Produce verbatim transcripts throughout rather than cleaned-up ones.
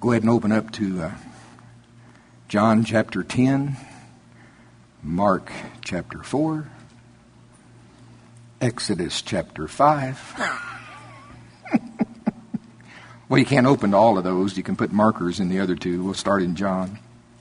Go ahead and open up to uh, John chapter ten, Mark chapter four, Exodus chapter five. Well, you can't open to all of those. You can put markers in the other two. We'll start in John.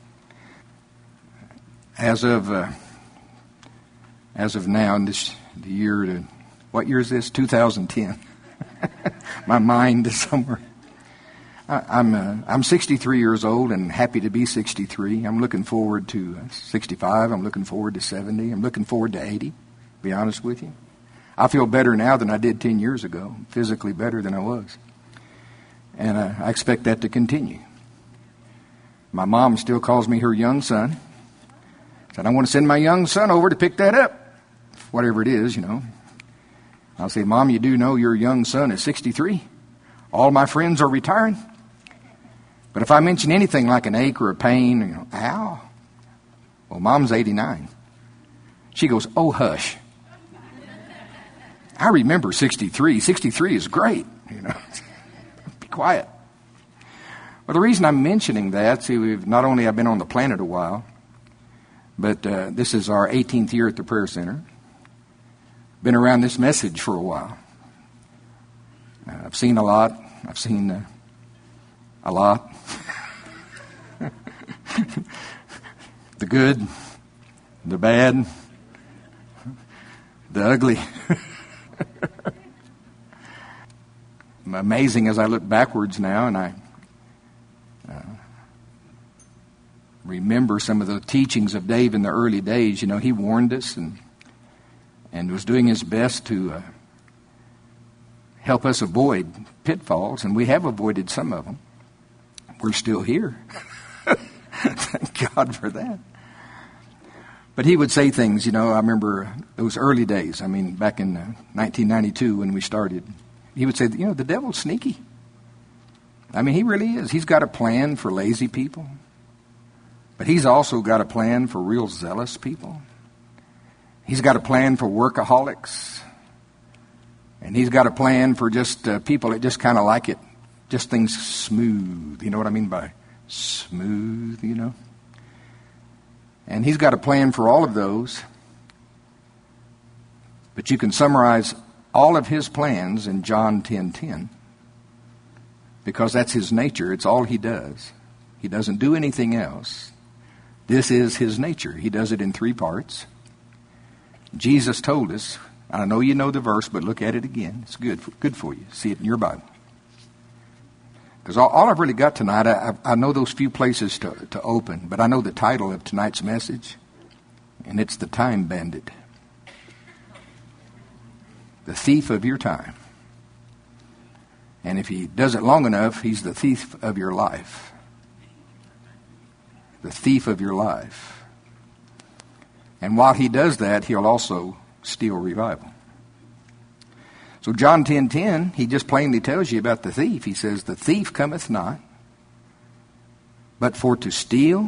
As of uh, as of now, in this the year to what year is this? two thousand ten. My mind is somewhere. I, I'm uh, I'm sixty-three years old and happy to be sixty-three. I'm looking forward to uh, sixty-five. I'm looking forward to seventy. I'm looking forward to eighty. To be honest with you, I feel better now than I did ten years ago. Physically better than I was. And uh, I expect that to continue. My mom still calls me her young son. Said, I want to send my young son over to pick that up. Whatever it is, you know. I'll say, Mom, you do know your young son is sixty-three. All my friends are retiring. But if I mention anything like an ache or a pain, you know, ow. Well, Mom's eighty-nine. She goes, oh, hush. I remember sixty-three. sixty-three is great, you know. Quiet. Well, the reason I'm mentioning that, see, we've not only have been on the planet a while, but uh, this is our eighteenth year at the Prayer Center. Been around this message for a while. Uh, I've seen a lot. I've seen uh, a lot. The good, the bad, the ugly. Amazing as I look backwards now and I uh, remember some of the teachings of Dave in the early days. You know, he warned us and and was doing his best to uh, help us avoid pitfalls, and we have avoided some of them. We're still here. Thank God for that. But he would say things, you know, I remember those early days. I mean, back in uh, nineteen ninety-two when we started. He would say, you know, the devil's sneaky. I mean, he really is. He's got a plan for lazy people. But he's also got a plan for real zealous people. He's got a plan for workaholics. And he's got a plan for just uh, people that just kind of like it. Just things smooth. You know what I mean by smooth, you know? And he's got a plan for all of those. But you can summarize all of his plans in John ten ten, because that's his nature. It's all he does. He doesn't do anything else. This is his nature. He does it in three parts. Jesus told us, I know you know the verse, but look at it again. It's good for, good for you. See it in your Bible. Because all, all I've really got tonight, I, I know those few places to, to open, but I know the title of tonight's message, and it's The Time Bandit. The thief of your time. And if he does it long enough, he's the thief of your life. The thief of your life. And while he does that, he'll also steal revival. So John ten ten, he just plainly tells you about the thief. He says, the thief cometh not, but for to steal,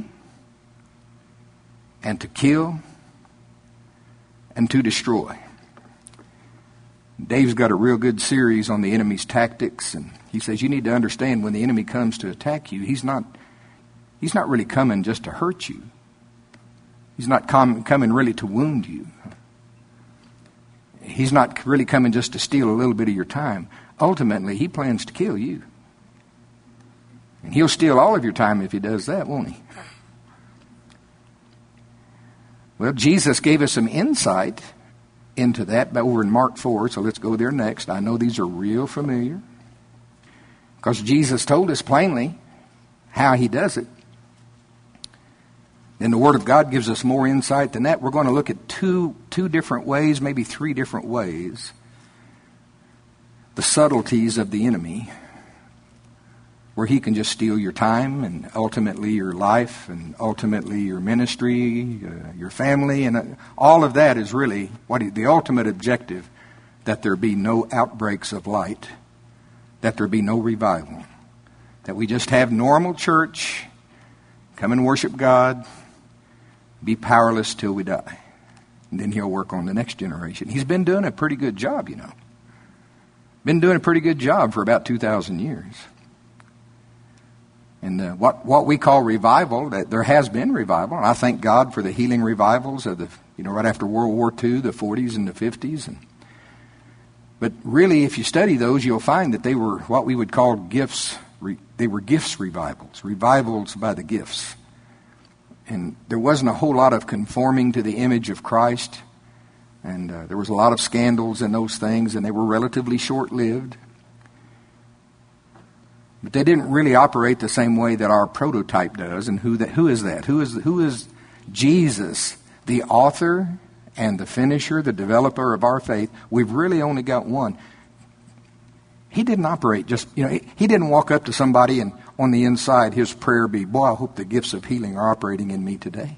and to kill, and to destroy. Dave's got a real good series on the enemy's tactics, and he says you need to understand when the enemy comes to attack you, he's not he's not really coming just to hurt you. He's not com- coming really to wound you. He's not really coming just to steal a little bit of your time. Ultimately, he plans to kill you. And he'll steal all of your time if he does that, won't he? Well, Jesus gave us some insight into that, but over in Mark four, so let's go there next. I know these are real familiar, because Jesus told us plainly how he does it. And the Word of God gives us more insight than that. We're going to look at two, two different ways, maybe three different ways, the subtleties of the enemy, where he can just steal your time and ultimately your life and ultimately your ministry, uh, your family, and uh, all of that is really what he, the ultimate objective, that there be no outbreaks of light, that there be no revival, that we just have normal church, come and worship God, be powerless till we die. And then he'll work on the next generation. He's been doing a pretty good job, you know. Been doing a pretty good job for about two thousand years. And uh, what what we call revival, that there has been revival, and I thank God for the healing revivals of the, you know, right after World War Two, the forties and the fifties. And but really, if you study those, you'll find that they were what we would call gifts. Re, they were gifts revivals, revivals by the gifts. And there wasn't a whole lot of conforming to the image of Christ. And uh, there was a lot of scandals in those things, and they were relatively short-lived. But they didn't really operate the same way that our prototype does. And who that? Who is that? Who is who is Jesus, the author and the finisher, the developer of our faith? We've really only got one. He didn't operate just, you know, he, he didn't walk up to somebody and on the inside his prayer be, boy, I hope the gifts of healing are operating in me today.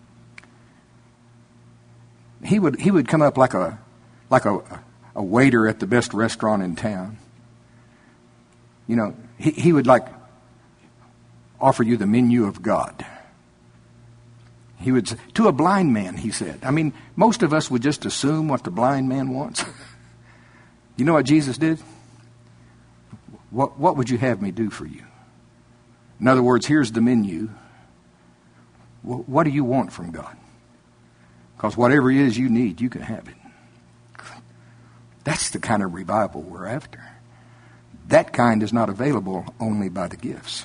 He would he would come up like a like a, a waiter at the best restaurant in town. You know, he, he would like offer you the menu of God. He would, to a blind man, he said. I mean, most of us would just assume what the blind man wants. You know what Jesus did? What, what would you have me do for you? In other words, here's the menu. What do you want from God? Because whatever it is you need, you can have it. That's the kind of revival we're after. That kind is not available only by the gifts.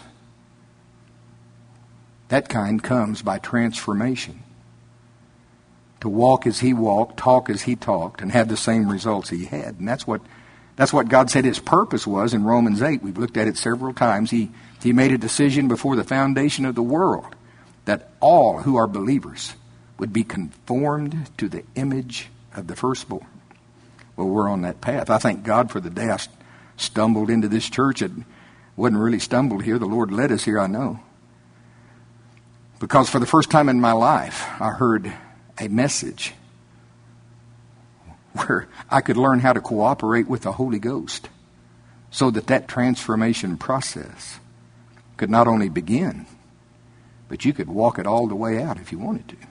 That kind comes by transformation. To walk as he walked, talk as he talked, and have the same results he had. And that's what that's what God said his purpose was in Romans eight. We've looked at it several times. He, he made a decision before the foundation of the world that all who are believers would be conformed to the image of the firstborn. Well, we're on that path. I thank God for the day I stumbled into this church. It wasn't really stumbled here. The Lord led us here, I know. Because for the first time in my life, I heard a message where I could learn how to cooperate with the Holy Ghost so that that transformation process could not only begin, but you could walk it all the way out if you wanted to.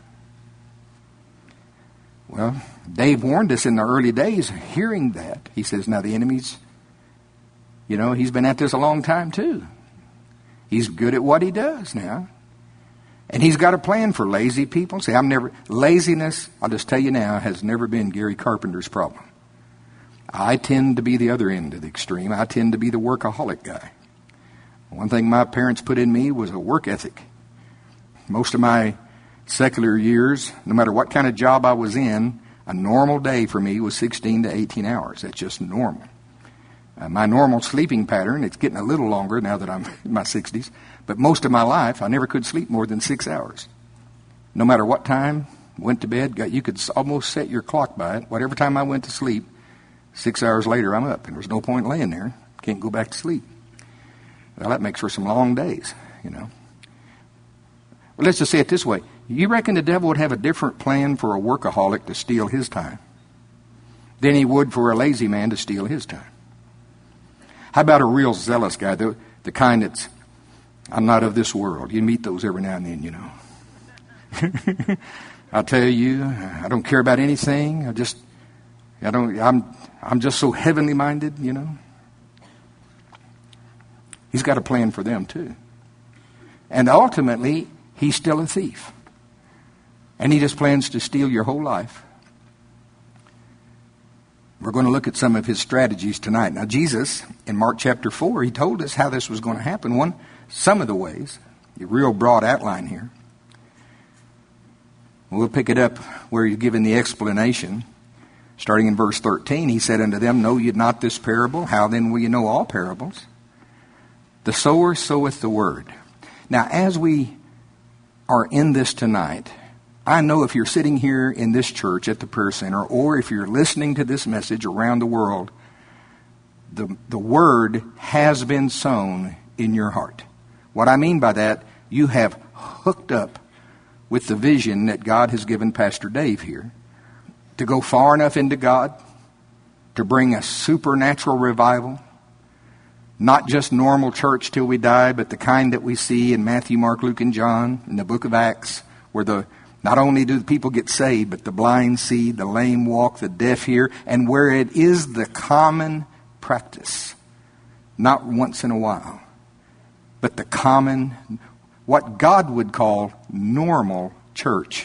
Well, Dave warned us in the early days, hearing that. He says, now the enemy's, you know, he's been at this a long time too. He's good at what he does now. And he's got a plan for lazy people. See, I'm never, laziness, I'll just tell you now, has never been Gary Carpenter's problem. I tend to be the other end of the extreme. I tend to be the workaholic guy. One thing my parents put in me was a work ethic. Most of my secular years, no matter what kind of job I was in, a normal day for me was sixteen to eighteen hours. That's just normal. Uh, my normal sleeping pattern, it's getting a little longer now that I'm in my sixties, but most of my life, I never could sleep more than six hours. No matter what time, went to bed, got, you could almost set your clock by it. Whatever time I went to sleep, six hours later I'm up, and there's no point laying there. Can't go back to sleep. Well, that makes for some long days, you know. Well, let's just say it this way. You reckon the devil would have a different plan for a workaholic to steal his time than he would for a lazy man to steal his time? How about a real zealous guy, the, the kind that's, I'm not of this world. You meet those every now and then, you know. I'll tell you, I don't care about anything. I just, I don't, I'm, I'm just so heavenly minded, you know. He's got a plan for them too. And ultimately, he's still a thief. And he just plans to steal your whole life. We're going to look at some of his strategies tonight. Now, Jesus, in Mark chapter four, he told us how this was going to happen. One, some of the ways, a real broad outline here. We'll pick it up where he's given the explanation. Starting in verse thirteen, he said unto them, know ye not this parable? How then will you know all parables? The sower soweth the word. Now, as we are in this tonight, I know if you're sitting here in this church at the prayer center, or if you're listening to this message around the world, the, the word has been sown in your heart. What I mean by that, you have hooked up with the vision that God has given Pastor Dave here to go far enough into God to bring a supernatural revival. Not just normal church till we die, but the kind that we see in Matthew, Mark, Luke, and John, in the book of Acts, where the not only do the people get saved, but the blind see, the lame walk, the deaf hear, and where it is the common practice, not once in a while, but the common, what God would call normal church.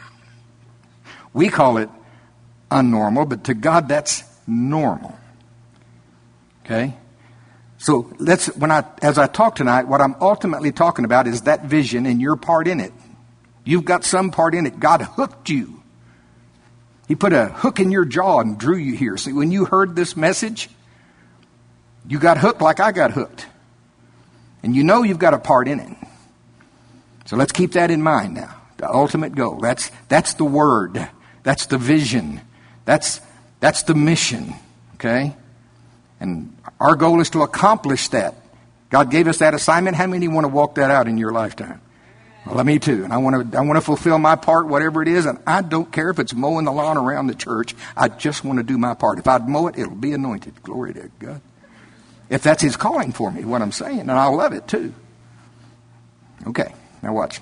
We call it unnormal, but to God that's normal. Okay? So let's, when I, as I talk tonight, what I'm ultimately talking about is that vision and your part in it. You've got some part in it. God hooked you. He put a hook in your jaw and drew you here. See, when you heard this message, you got hooked like I got hooked. And you know you've got a part in it. So let's keep that in mind now. The ultimate goal. That's, that's the word. That's the vision. That's, that's the mission. Okay? And our goal is to accomplish that. God gave us that assignment. How many want to walk that out in your lifetime? Well, me too. And I want to I want to fulfill my part, whatever it is. And I don't care if it's mowing the lawn around the church. I just want to do my part. If I'd mow it, it'll be anointed. Glory to God. If that's his calling for me, what I'm saying. And I'll love it too. Okay, now watch.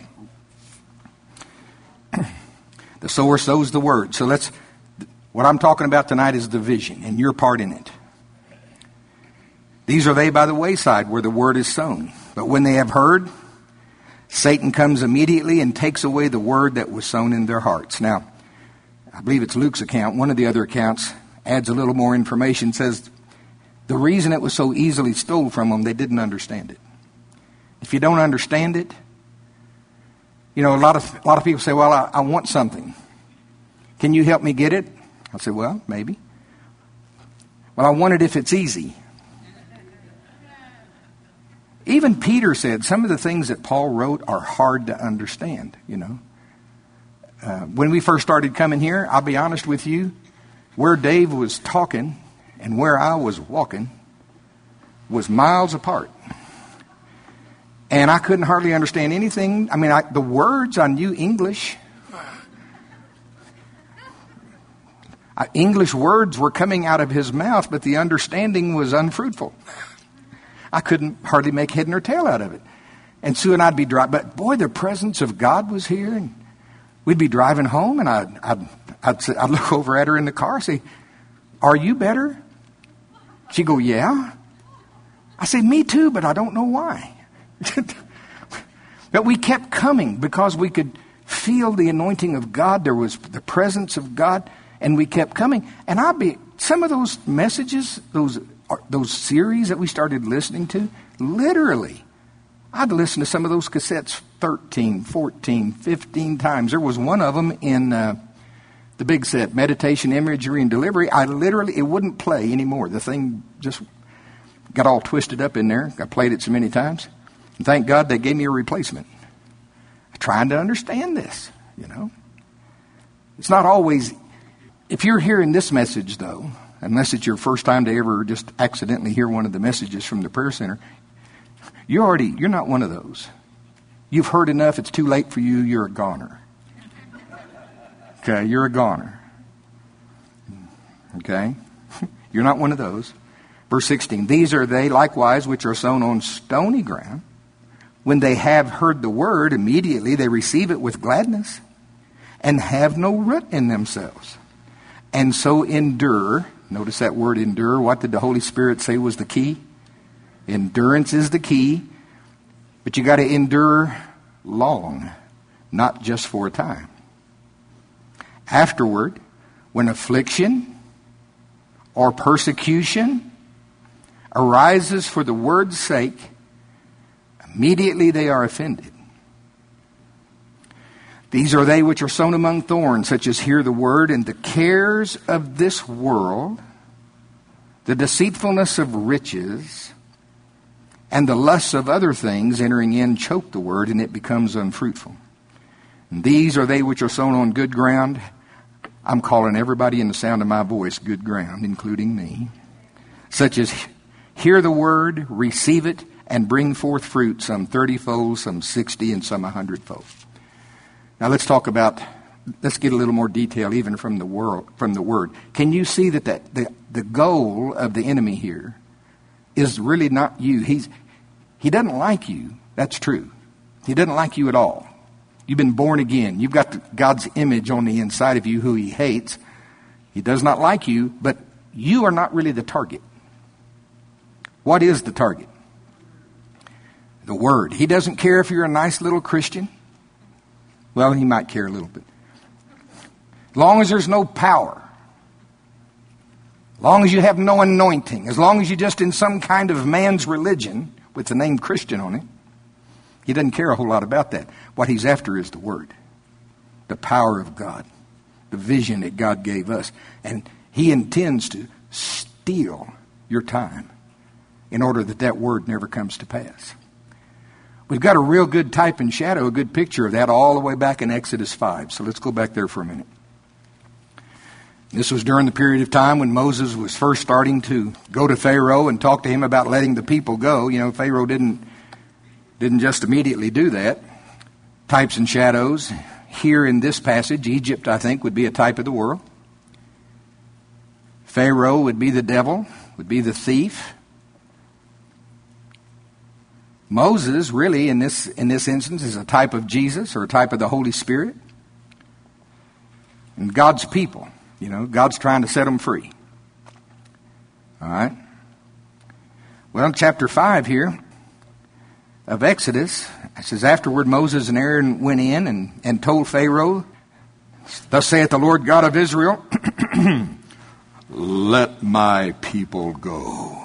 The sower sows the word. So let's, what I'm talking about tonight is the vision and your part in it. These are they by the wayside where the word is sown. But when they have heard, Satan comes immediately and takes away the word that was sown in their hearts. Now, I believe it's Luke's account. One of the other accounts adds a little more information. Says the reason it was so easily stolen from them, they didn't understand it. If you don't understand it, you know, a lot of a lot of people say, well, I, I want something. Can you help me get it? I'll say, well, maybe. Well, I want it if it's easy. Even Peter said some of the things that Paul wrote are hard to understand, you know. Uh, when we first started coming here, I'll be honest with you, where Dave was talking and where I was walking was miles apart. And I couldn't hardly understand anything. I mean, I, the words, I knew English. I, English words were coming out of his mouth, but the understanding was unfruitful. I couldn't hardly make head nor tail out of it. And Sue and I'd be driving, but boy, the presence of God was here. And we'd be driving home, and I'd, I'd, I'd, say, I'd look over at her in the car and say, are you better? She'd go, yeah. I say, me too, but I don't know why. But we kept coming because we could feel the anointing of God. There was the presence of God, and we kept coming. And I'd be, some of those messages, those those series that we started listening to, literally, I'd listen to some of those cassettes thirteen, fourteen, fifteen times. There was one of them in uh, the big set, Meditation, Imagery, and Delivery. I literally, it wouldn't play anymore. The thing just got all twisted up in there. I played it so many times. And thank God they gave me a replacement. I'm trying to understand this, you know. It's not always, if you're hearing this message, though, unless it's your first time to ever just accidentally hear one of the messages from the prayer center, you're already, you're not one of those. You've heard enough, it's too late for you, you're a goner. Okay, you're a goner. Okay? You're not one of those. Verse sixteen, these are they likewise which are sown on stony ground. When they have heard the word, immediately they receive it with gladness and have no root in themselves. And so endure. Notice that word endure. What did the Holy Spirit say was the key? Endurance is the key. But you got to endure long, not just for a time. Afterward, when affliction or persecution arises for the word's sake, immediately they are offended. These are they which are sown among thorns, such as hear the word, and the cares of this world, the deceitfulness of riches, and the lusts of other things entering in choke the word, and it becomes unfruitful. And these are they which are sown on good ground. I'm calling everybody in the sound of my voice good ground, including me. Such as hear the word, receive it, and bring forth fruit, some thirty-fold, some sixty, and some a hundredfold. Now let's talk about, let's get a little more detail even from the world, from the word. Can you see that the, the, the goal of the enemy here is really not you? He's, he doesn't like you. That's true. He doesn't like you at all. You've been born again. You've got God's image on the inside of you who he hates. He does not like you, but you are not really the target. What is the target? The Word. He doesn't care if you're a nice little Christian. Well, he might care a little bit. As long as there's no power. As long as you have no anointing. As long as you're just in some kind of man's religion with the name Christian on it. He doesn't care a whole lot about that. What he's after is the Word. The power of God. The vision that God gave us. And he intends to steal your time in order that that Word never comes to pass. We've got a real good type and shadow, a good picture of that all the way back in Exodus five. So let's go back there for a minute. This was during the period of time when Moses was first starting to go to Pharaoh and talk to him about letting the people go. You know, Pharaoh didn't, didn't just immediately do that. Types and shadows. Here in this passage, Egypt, I think, would be a type of the world. Pharaoh would be the devil, would be the thief. Moses, really, in this in this instance, is a type of Jesus or a type of the Holy Spirit. And God's people, you know, God's trying to set them free. All right. Well, chapter five here of Exodus, it says, afterward Moses and Aaron went in and, and told Pharaoh, thus saith the Lord God of Israel, let my people go,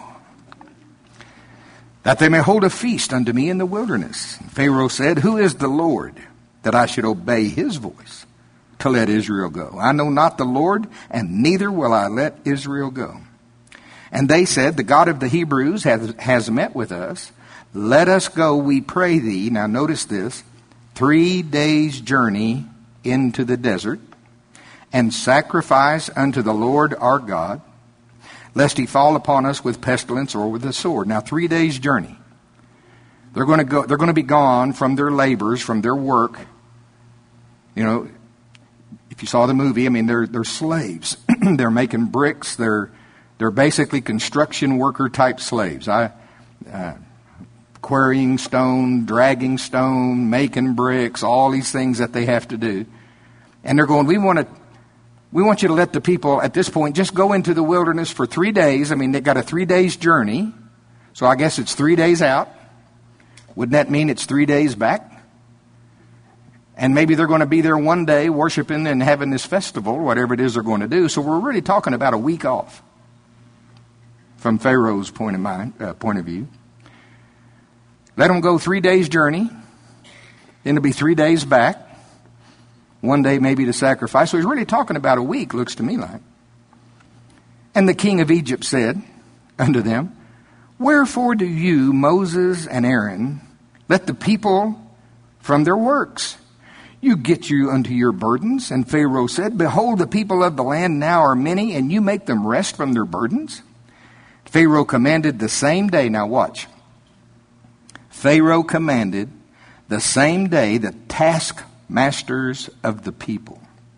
that they may hold a feast unto me in the wilderness. Pharaoh said, who is the Lord, that I should obey his voice to let Israel go? I know not the Lord, and neither will I let Israel go. And they said, the God of the Hebrews has, has met with us. Let us go, we pray thee. Now notice this, three days' journey into the desert, and sacrifice unto the Lord our God, lest he fall upon us with pestilence or with the sword. Now, three days' journey. They're going to go. They're going to be gone from their labors, from their work. You know, if you saw the movie, I mean, they're they're slaves. They're making bricks. They're they're basically construction worker type slaves. I uh, quarrying stone, dragging stone, making bricks, all these things that they have to do. And they're going, we want to. We want you to let the people at this point just go into the wilderness for three days. I mean, they've got a three days journey. So I guess it's three days out. Wouldn't that mean it's three days back? And maybe they're going to be there one day worshiping and having this festival, whatever it is they're going to do. So we're really talking about a week off from Pharaoh's point of mind, uh, point of view. Let them go three days journey. Then it'll be three days back. One day maybe to sacrifice. So he's really talking about a week, looks to me like. And the king of Egypt said unto them, wherefore do you, Moses and Aaron, let the people from their works? You get you unto your burdens. And Pharaoh said, behold, the people of the land now are many, and you make them rest from their burdens. Pharaoh commanded the same day. Now watch. Pharaoh commanded the same day the task masters of the people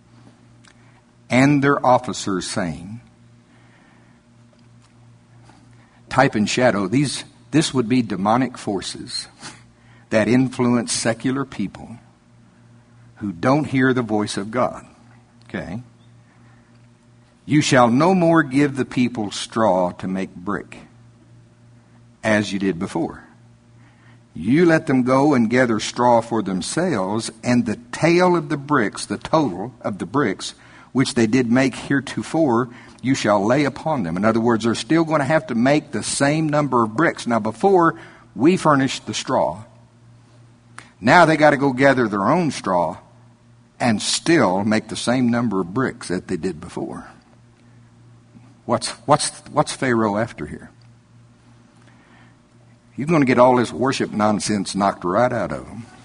and their officers, saying, type and shadow, these this would be demonic forces that influence secular people who don't hear the voice of God. Okay? You shall no more give the people straw to make brick, as you did before. You let them go and gather straw for themselves, and the tale of the bricks, the total of the bricks, which they did make heretofore, you shall lay upon them. In other words, they're still going to have to make the same number of bricks. Now, before, we furnished the straw. Now they got to go gather their own straw and still make the same number of bricks that they did before. What's, what's, what's Pharaoh after here? He's going to get all this worship nonsense knocked right out of him.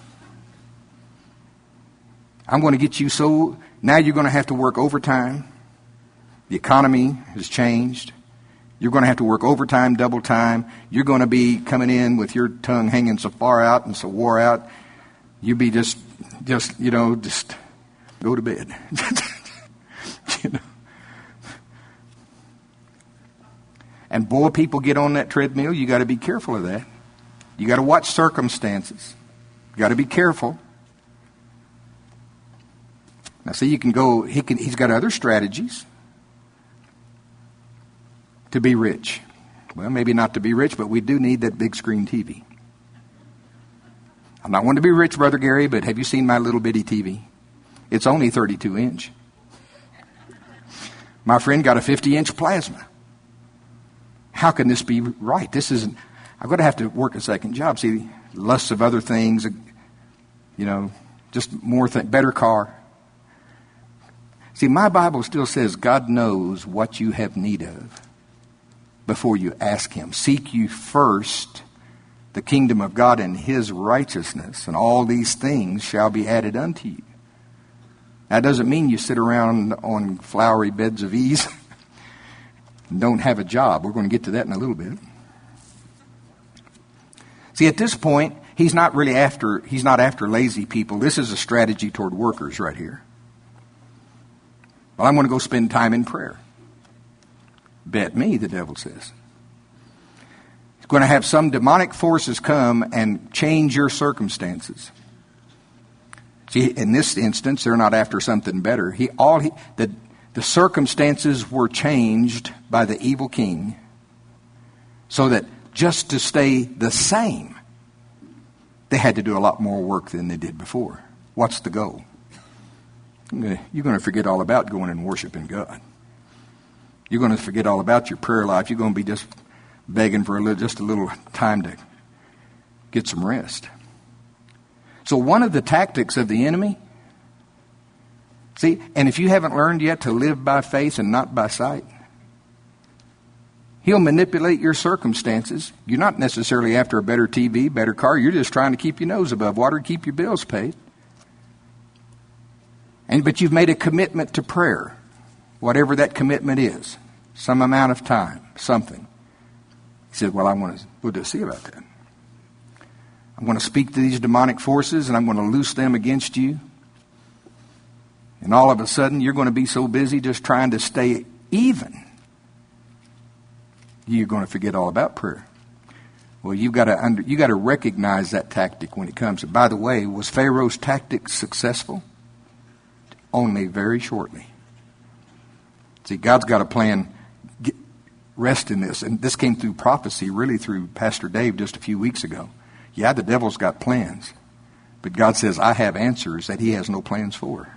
I'm going to get you so... Now you're going to have to work overtime. The economy has changed. You're going to have to work overtime, double time. You're going to be coming in with your tongue hanging so far out and so wore out. You be just, just you know, just go to bed. You know. And boy, people get on that treadmill. You got to be careful of that. You got to watch circumstances. You got to be careful. Now, see, you can go. He can. He's got other strategies to be rich. Well, maybe not to be rich, but we do need that big screen T V. I'm not wanting to be rich, Brother Gary, but have you seen my little bitty T V? It's only thirty-two inch. My friend got a fifty inch plasma. How can this be right? This isn't, I'm going to have to work a second job. See, lusts of other things, you know, just more, th- better car. See, my Bible still says God knows what you have need of before you ask him. Seek you first the kingdom of God and his righteousness, and all these things shall be added unto you. That doesn't mean you sit around on flowery beds of ease and don't have a job. We're going to get to that in a little bit. See, at this point, he's not really after, he's not after lazy people. This is a strategy toward workers right here. Well, I'm going to go spend time in prayer. Bet me, the devil says. He's going to have some demonic forces come and change your circumstances. See, in this instance, they're not after something better. He, all he, the, the circumstances were changed by the evil king so that just to stay the same, they had to do a lot more work than they did before. What's the goal? You're going to forget all about going and worshiping God. You're going to forget all about your prayer life. You're going to be just begging for a little, just a little time to get some rest. So one of the tactics of the enemy, see, and if you haven't learned yet to live by faith and not by sight, he'll manipulate your circumstances. You're not necessarily after a better T V, better car. You're just trying to keep your nose above water, keep your bills paid. And but you've made a commitment to prayer, whatever that commitment is, some amount of time, something. He said, well, I want to, we'll just see about that. I'm going to speak to these demonic forces and I'm going to loose them against you. And all of a sudden, you're going to be so busy just trying to stay even, you're going to forget all about prayer. Well, you've got to under, you got to recognize that tactic when it comes. And by the way, was Pharaoh's tactic successful? Only very shortly. See, God's got a plan. Get, rest in this. And this came through prophecy, really through Pastor Dave just a few weeks ago. Yeah, the devil's got plans. But God says, I have answers that he has no plans for.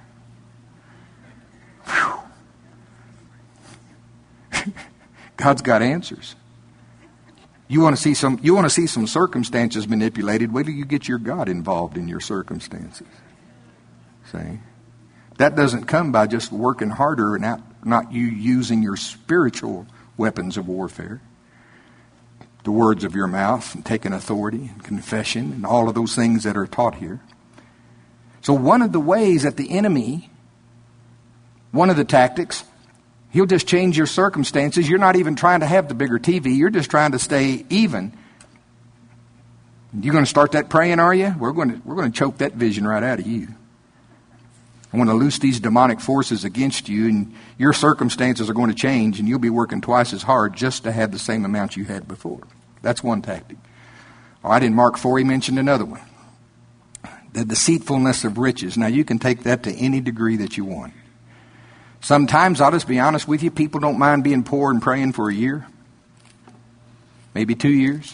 God's got answers. You want to see some you want to see some circumstances manipulated, wait till you get your God involved in your circumstances. See? That doesn't come by just working harder and not, not you using your spiritual weapons of warfare. The words of your mouth and taking authority and confession and all of those things that are taught here. So one of the ways that the enemy, one of the tactics, he'll just change your circumstances. You're not even trying to have the bigger T V. You're just trying to stay even. You're going to start that praying, are you? We're going to, we're going to choke that vision right out of you. I want to loose these demonic forces against you, and your circumstances are going to change, and you'll be working twice as hard just to have the same amount you had before. That's one tactic. All right, in Mark four, he mentioned another one. The deceitfulness of riches. Now, you can take that to any degree that you want. Sometimes, I'll just be honest with you, people don't mind being poor and praying for a year, maybe two years,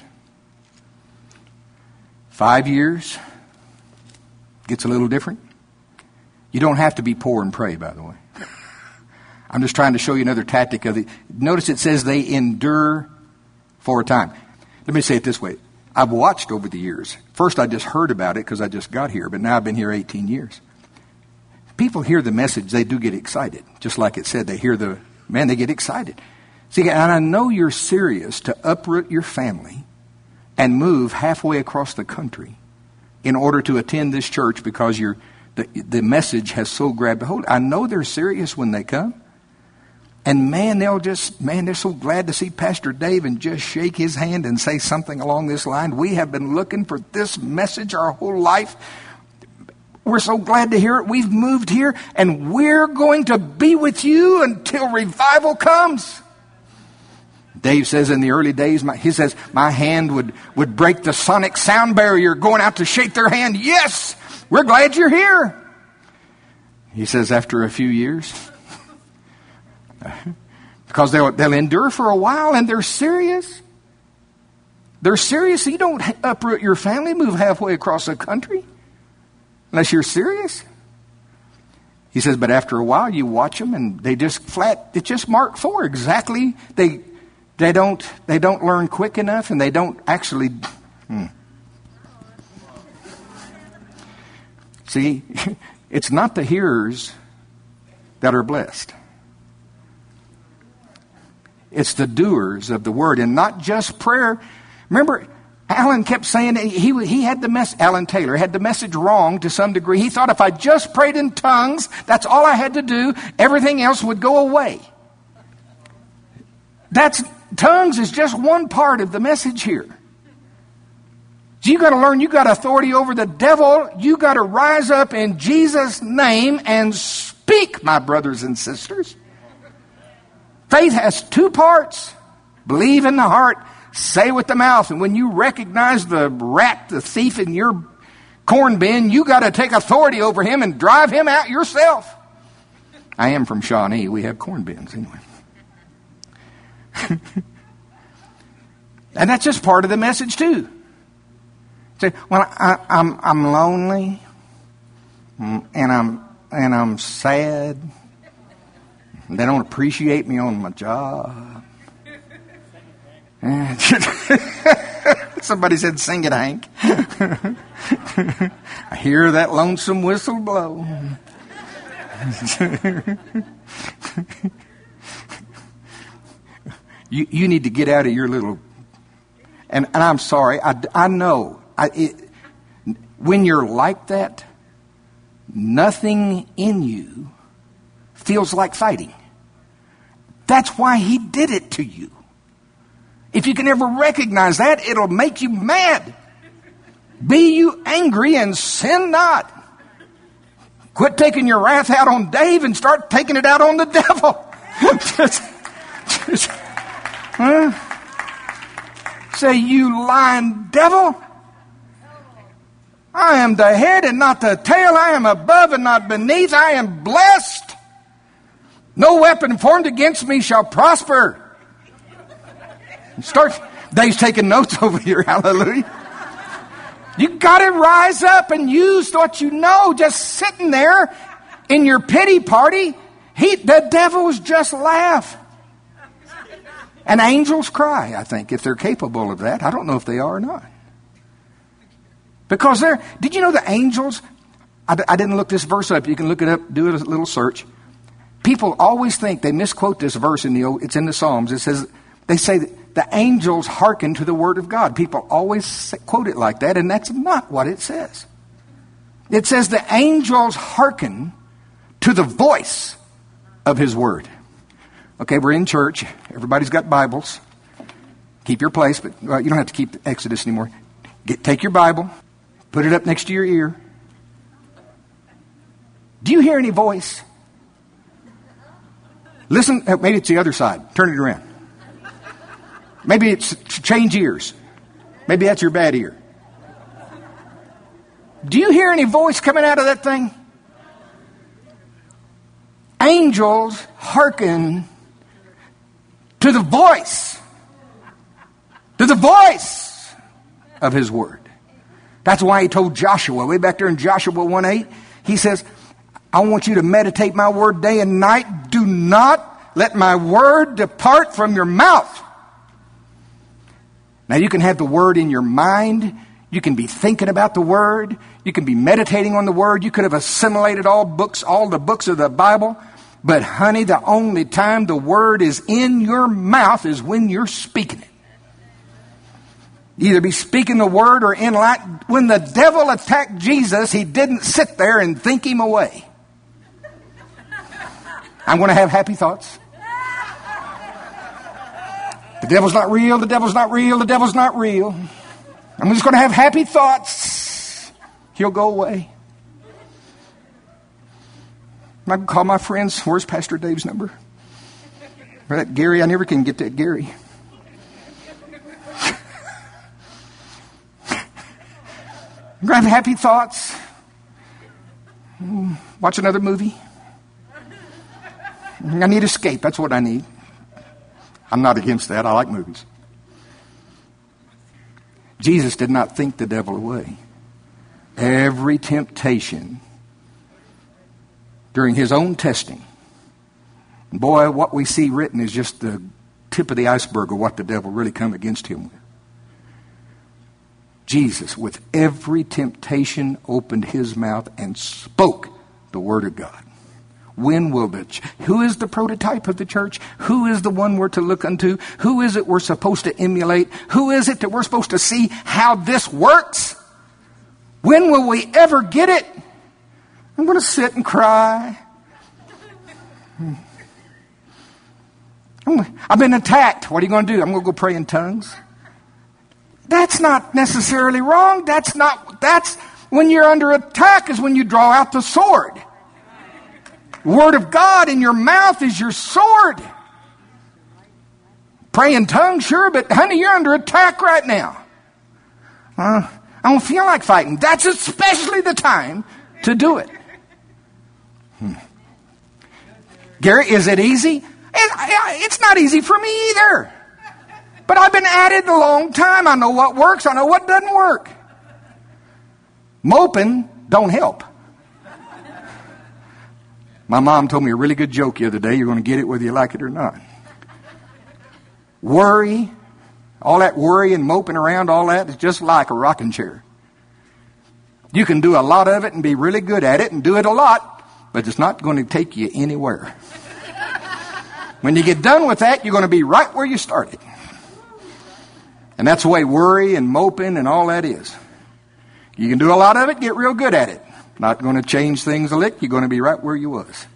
five years. Gets a little different. You don't have to be poor and pray, by the way. I'm just trying to show you another tactic of it. Notice it says they endure for a time. Let me say it this way. I've watched over the years. First, I just heard about it because I just got here, but now I've been here eighteen years. People hear the message, they do get excited. Just like it said, they hear the, man, they get excited. See, and I know you're serious to uproot your family and move halfway across the country in order to attend this church because you're The, the message has so grabbed a hold. I know they're serious when they come. And man, they'll just, man, they're so glad to see Pastor Dave and just shake his hand and say something along this line. We have been looking for this message our whole life. We're so glad to hear it. We've moved here and we're going to be with you until revival comes. Dave says in the early days, my, he says, my hand would, would break the sonic sound barrier going out to shake their hand. Yes! We're glad you're here. He says after a few years, because they'll, they'll endure for a while and they're serious. They're serious. You don't uproot your family, move halfway across the country, unless you're serious. He says, but after a while, you watch them, and they just flat. It's just Mark four exactly. They they don't they don't learn quick enough, and they don't actually. Hmm. See, it's not the hearers that are blessed. It's the doers of the word, and not just prayer. Remember, Alan kept saying he he had the mess. Alan Taylor had the message wrong to some degree. He thought if I just prayed in tongues, that's all I had to do. Everything else would go away. That's tongues is just one part of the message here. So you got to learn. You got authority over the devil. You got to rise up in Jesus' name and speak, my brothers and sisters. Faith has two parts. Believe in the heart, say with the mouth. And when you recognize the rat, the thief in your corn bin, you got to take authority over him and drive him out yourself. I am from Shawnee. We have corn bins anyway. And that's just part of the message too. Say, well, I, I'm I'm lonely, and I'm and I'm sad. They don't appreciate me on my job. Somebody said, sing it, Hank. I hear that lonesome whistle blow. you you need to get out of your little... And, and I'm sorry, I, I know. I, it, when you're like that, nothing in you feels like fighting. That's why he did it to you. If you can ever recognize that, it'll make you mad. Be you angry and sin not. Quit taking your wrath out on Dave and start taking it out on the devil. just, just, huh? Say, you lying devil. I am the head and not the tail. I am above and not beneath. I am blessed. No weapon formed against me shall prosper. Start. Dave's taking notes over here. Hallelujah. You got to rise up and use what you know. Just sitting there in your pity party, he, the devils just laugh. And angels cry, I think, if they're capable of that. I don't know if they are or not. Because they're, did you know the angels, I, I didn't look this verse up. You can look it up, do a little search. People always think, they misquote this verse in the old, it's in the Psalms. It says, they say that the angels hearken to the word of God. People always say, quote it like that, and that's not what it says. It says the angels hearken to the voice of his word. Okay, we're in church. Everybody's got Bibles. Keep your place, but well, you don't have to keep Exodus anymore. Get, take your Bible, put it up next to your ear. Do you hear any voice? Listen, maybe it's the other side. Turn it around. Maybe it's change ears. Maybe that's your bad ear. Do you hear any voice coming out of that thing? Angels hearken to the voice, to the voice of his word. That's why he told Joshua, way back there in Joshua one eight, he says, I want you to meditate my word day and night. Do not let my word depart from your mouth. Now you can have the word in your mind. You can be thinking about the word. You can be meditating on the word. You could have assimilated all books, all the books of the Bible. But honey, the only time the word is in your mouth is when you're speaking it. Either be speaking the word or in light. When the devil attacked Jesus, he didn't sit there and think him away. I'm going to have happy thoughts. The devil's not real, the devil's not real, the devil's not real. I'm just going to have happy thoughts. He'll go away. I can call my friends. Where's Pastor Dave's number? Or that Gary, I never can get that Gary. I'm going to have happy thoughts. Watch another movie. I need escape. That's what I need. I'm not against that. I like movies. Jesus did not think the devil away. Every temptation during his own testing. Boy, what we see written is just the tip of the iceberg of what the devil really come against him with. Jesus, with every temptation, opened his mouth and spoke the word of God. When will the ch- who is the prototype of the church? Who is the one we're to look unto? Who is it we're supposed to emulate? Who is it that we're supposed to see how this works? When will we ever get it? I'm going to sit and cry. I've been attacked. What are you going to do? I'm going to go pray in tongues. That's not necessarily wrong. That's not, that's when you're under attack is when you draw out the sword. The word of God in your mouth is your sword. Pray in tongues, sure, but honey, you're under attack right now. Uh, I don't feel like fighting. That's especially the time to do it. Hmm. Gary, is it easy? It's not easy for me either. But I've been at it a long time. I know what works. I know what doesn't work. Moping don't help. My mom told me a really good joke the other day. You're going to get it whether you like it or not. Worry, all that worry and moping around, all that is just like a rocking chair. You can do a lot of it and be really good at it and do it a lot, but it's not going to take you anywhere. When you get done with that, you're going to be right where you started. And that's the way worry and moping and all that is. You can do a lot of it, get real good at it. Not going to change things a lick. You're going to be right where you was.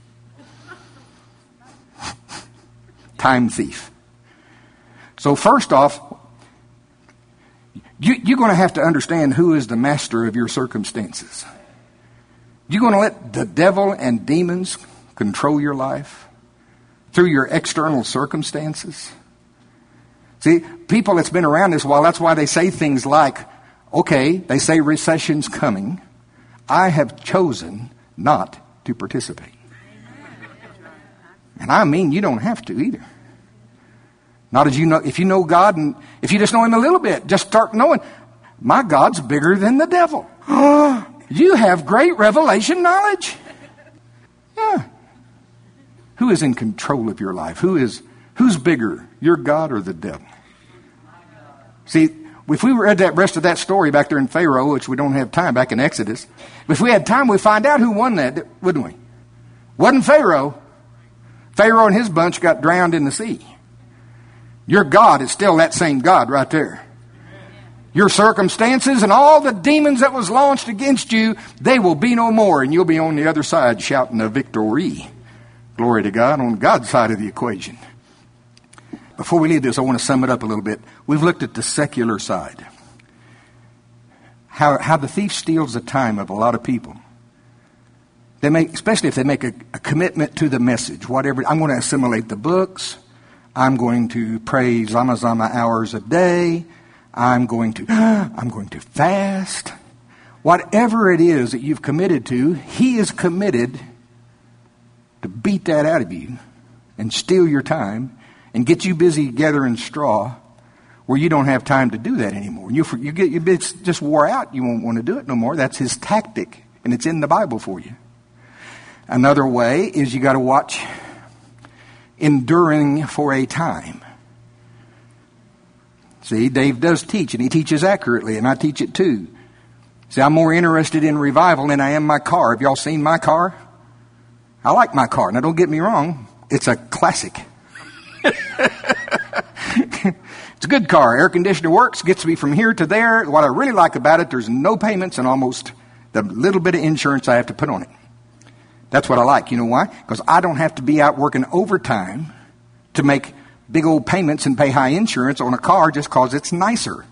Time thief. So first off, you, you're going to have to understand who is the master of your circumstances. You're going to let the devil and demons control your life through your external circumstances. See, people that's been around this a while, that's why they say things like, okay, they say recession's coming. I have chosen not to participate. And I mean, you don't have to either. Not as you know, if you know God and if you just know him a little bit, just start knowing, my God's bigger than the devil. You have great revelation knowledge. Yeah. Who is in control of your life? Who is, who's bigger, your God or the devil? See, if we read that rest of that story back there in Pharaoh, which we don't have time, back in Exodus, if we had time, we'd find out who won that, wouldn't we? Wasn't Pharaoh. Pharaoh and his bunch got drowned in the sea. Your God is still that same God right there. Your circumstances and all the demons that was launched against you, they will be no more, and you'll be on the other side shouting a victory. Glory to God, on God's side of the equation. Before we leave this, I want to sum it up a little bit. We've looked at the secular side. How, how the thief steals the time of a lot of people. They make, especially if they make a, a commitment to the message. Whatever, I'm going to assimilate the books. I'm going to pray Zama Zama hours a day. I'm going to, I'm going to fast. Whatever it is that you've committed to, he is committed to beat that out of you and steal your time and get you busy gathering straw where you don't have time to do that anymore. You, you get, you just wore out. You won't want to do it no more. That's his tactic, and it's in the Bible for you. Another way is you got to watch enduring for a time. See, Dave does teach, and he teaches accurately, and I teach it too. See, I'm more interested in revival than I am my car. Have y'all seen my car? I like my car. Now, don't get me wrong. It's a classic. It's a good car. Air conditioner works, gets me from here to there. What I really like about it, there's no payments and almost the little bit of insurance I have to put on it. That's what I like. You know why? Because I don't have to be out working overtime to make big old payments and pay high insurance on a car just because it's nicer.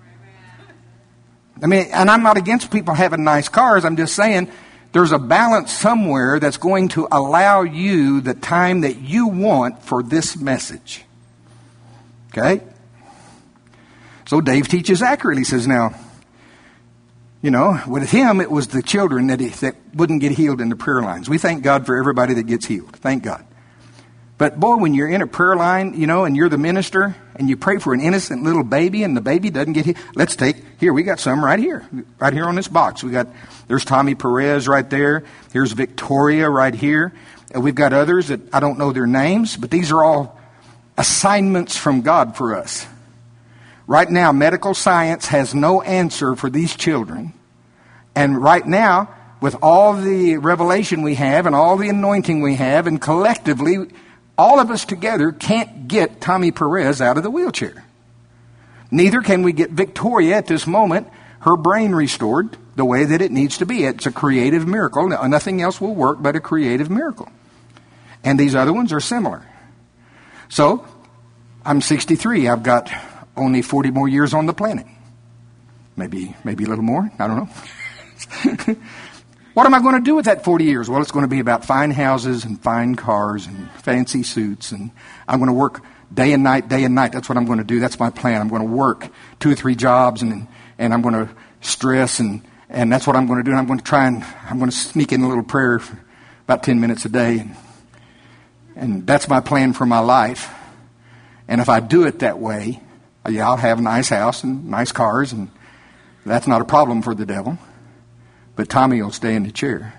I mean, and I'm not against people having nice cars. I'm just saying there's a balance somewhere that's going to allow you the time that you want for this message. Okay? So Dave teaches accurately. He says, now, you know, with him, it was the children that, he, that wouldn't get healed in the prayer lines. We thank God for everybody that gets healed. Thank God. But boy, when you're in a prayer line, you know, and you're the minister, and you pray for an innocent little baby, and the baby doesn't get hit. Let's take, here, we got some right here. Right here on this box. We got, there's Tommy Perez right there. Here's Victoria right here. And we've got others that I don't know their names, but these are all assignments from God for us. Right now, medical science has no answer for these children. And right now, with all the revelation we have and all the anointing we have, and collectively, all of us together can't get Tommy Perez out of the wheelchair. Neither can we get Victoria at this moment, her brain restored the way that it needs to be. It's a creative miracle. Nothing else will work but a creative miracle. And these other ones are similar. So, I'm sixty-three. I've got only forty more years on the planet. Maybe, maybe a little more. I don't know. What am I going to do with that forty years? Well, it's going to be about fine houses and fine cars and fancy suits. And I'm going to work day and night, day and night. That's what I'm going to do. That's my plan. I'm going to work two or three jobs, and and I'm going to stress, and, and that's what I'm going to do. And I'm going to try and I'm going to sneak in a little prayer for about ten minutes a day. And, and that's my plan for my life. And if I do it that way, yeah, I'll have a nice house and nice cars, and that's not a problem for the devil. But Tommy will stay in the chair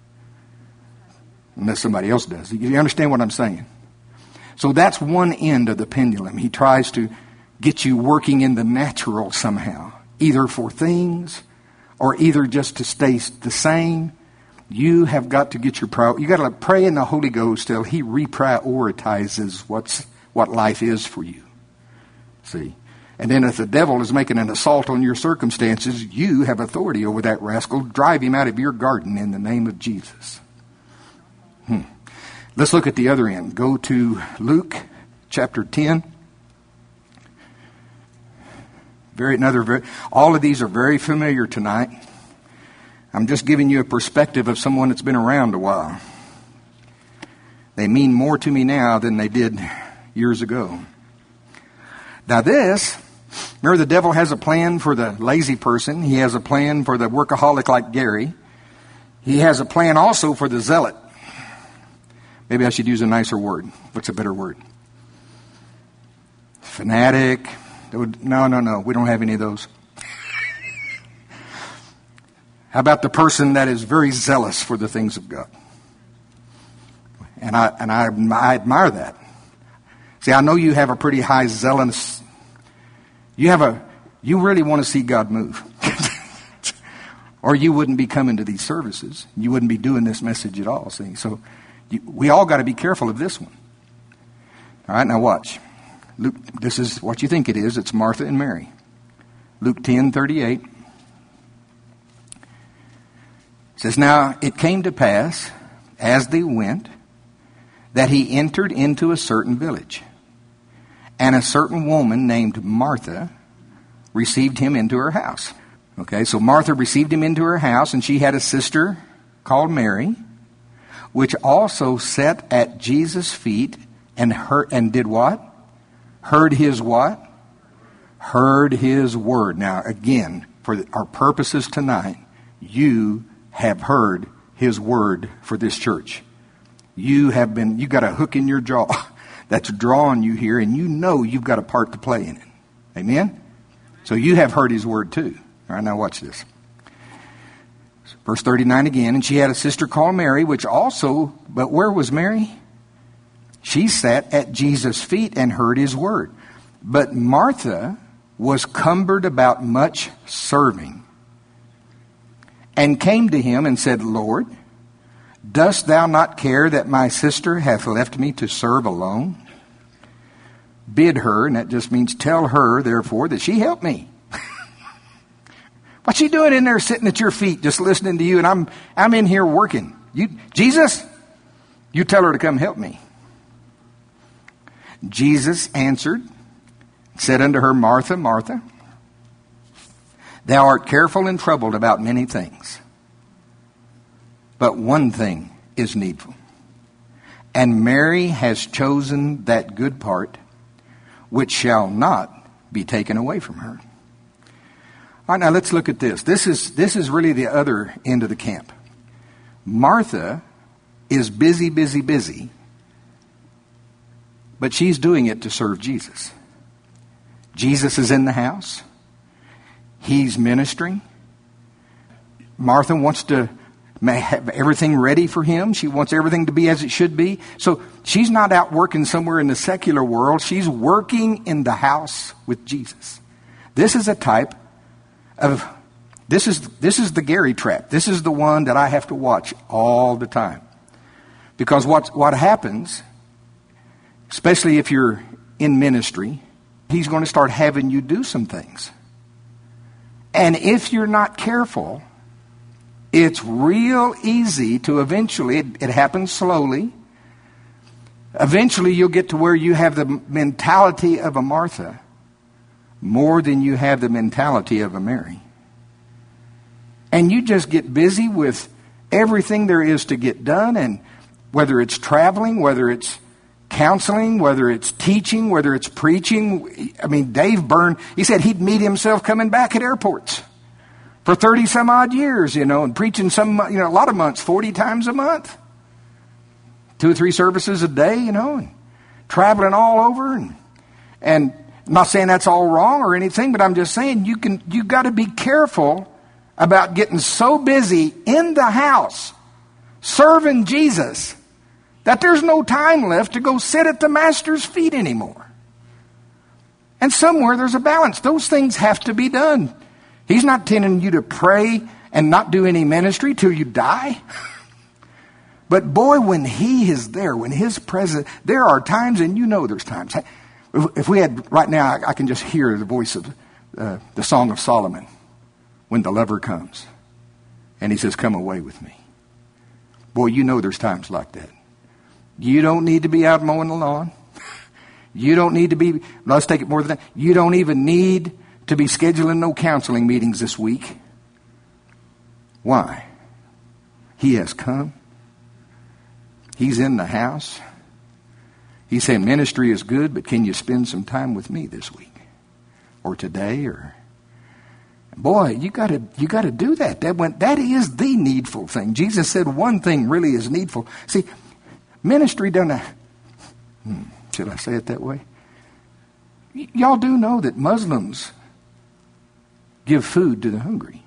unless somebody else does. You understand what I'm saying? So that's one end of the pendulum. He tries to get you working in the natural somehow, either for things or either just to stay the same. You have got to get your prior. You got to pray in the Holy Ghost till He reprioritizes what's what life is for you. See? And then if the devil is making an assault on your circumstances, you have authority over that rascal. Drive him out of your garden in the name of Jesus. Hmm. Let's look at the other end. Go to Luke chapter ten. Very another very, all of these are very familiar tonight. I'm just giving you a perspective of someone that's been around a while. They mean more to me now than they did years ago. Now this, remember, the devil has a plan for the lazy person. He has a plan for the workaholic like Gary. He has a plan also for the zealot. Maybe I should use a nicer word. What's a better word? Fanatic. No, no, no. We don't have any of those. How about the person that is very zealous for the things of God? And I and I, I admire that. See, I know you have a pretty high zealous. You have a. You really want to see God move, or you wouldn't be coming to these services. You wouldn't be doing this message at all. See, so you, we all got to be careful of this one. All right, now watch. Luke. This is what you think it is. It's Martha and Mary. Luke ten thirty-eight. It says, now it came to pass, as they went, that he entered into a certain village. And a certain woman named Martha received him into her house. Okay, so Martha received him into her house, and she had a sister called Mary, which also sat at Jesus' feet and heard, and did what? Heard his what? Heard his word. Now again, for our purposes tonight, you have heard his word for this church. You have been, you got a hook in your jaw that's drawing you here, and you know you've got a part to play in it. Amen? So you have heard his word too. All right, now watch this. Verse thirty-nine again, and she had a sister called Mary, which also, but where was Mary? She sat at Jesus' feet and heard his word. But Martha was cumbered about much serving, and came to him and said, Lord, dost thou not care that my sister hath left me to serve alone? Bid her, and that just means tell her, therefore, that she help me. What's she doing in there sitting at your feet just listening to you, and I'm I'm in here working? You, Jesus, you tell her to come help me. Jesus answered, said unto her, Martha, Martha, thou art careful and troubled about many things, but one thing is needful. And Mary has chosen that good part, which shall not be taken away from her. All right, now let's look at this. This is, this is really the other end of the camp. Martha is busy, busy, busy but she's doing it to serve Jesus. Jesus is in the house. He's ministering. Martha wants to have everything ready for him. She wants everything to be as it should be. So she's not out working somewhere in the secular world. She's working in the house with Jesus. This is a type of, this is, this is the Gary trap. This is the one that I have to watch all the time. Because what, what happens, especially if you're in ministry, he's going to start having you do some things. And if you're not careful, it's real easy to eventually, it, it happens slowly. Eventually you'll get to where you have the mentality of a Martha more than you have the mentality of a Mary. And you just get busy with everything there is to get done, and whether it's traveling, whether it's counseling, whether it's teaching, whether it's preaching. I mean, Dave Byrne, he said he'd meet himself coming back at airports for thirty some odd years, you know, and preaching some, you know, a lot of months, forty times a month. Two or three services a day, you know, and traveling all over. And, and I'm not saying that's all wrong or anything, but I'm just saying you can, you got to be careful about getting so busy in the house serving Jesus that there's no time left to go sit at the Master's feet anymore. And somewhere there's a balance. Those things have to be done. He's not telling you to pray and not do any ministry till you die. But boy, when he is there, when his presence, there are times, and you know there's times. If we had, right now, I can just hear the voice of uh, the Song of Solomon when the lover comes and he says, come away with me. Boy, you know there's times like that. You don't need to be out mowing the lawn. You don't need to be, let's take it more than that. You don't even need to be scheduling no counseling meetings this week. Why? He has come. He's in the house. He's saying ministry is good, but can you spend some time with me this week? Or today? Or boy, you gotta you gotta do that. That went, that is the needful thing. Jesus said one thing really is needful. See, ministry doesn't, hmm, should I say it that way? Y- y'all do know that Muslims give food to the hungry.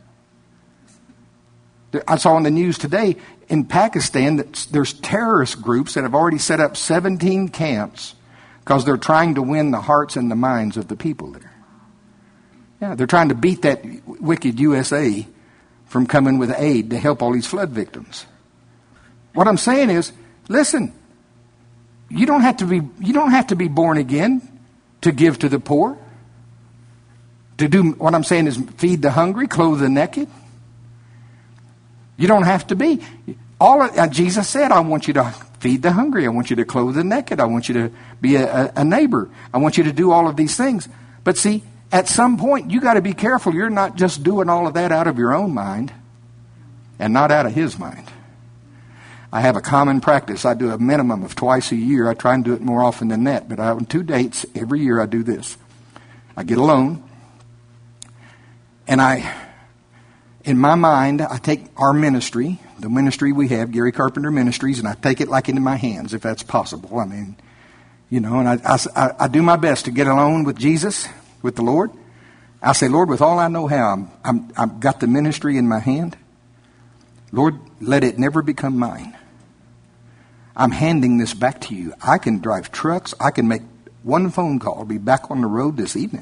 I saw on the news today in Pakistan that there's terrorist groups that have already set up seventeen camps because they're trying to win the hearts and the minds of the people there. Yeah, they're trying to beat that wicked U S A from coming with aid to help all these flood victims. What I'm saying is, listen, you don't have to be you don't have to be born again to give to the poor. To do what I'm saying is feed the hungry, clothe the naked. You don't have to be. All of, uh, Jesus said, I want you to feed the hungry. I want you to clothe the naked. I want you to be a, a neighbor. I want you to do all of these things. But see, at some point, you got to be careful. You're not just doing all of that out of your own mind and not out of his mind. I have a common practice. I do a minimum of twice a year. I try and do it more often than that. But I, on two dates, every year I do this. I get alone. And I, in my mind, I take our ministry, the ministry we have, Gary Carpenter Ministries, and I take it like into my hands, if that's possible. I mean, you know, and I, I, I do my best to get alone with Jesus, with the Lord. I say, Lord, with all I know how, I'm, I'm, I've got the ministry in my hand. Lord, let it never become mine. I'm handing this back to you. I can drive trucks. I can make one phone call, be back on the road this evening.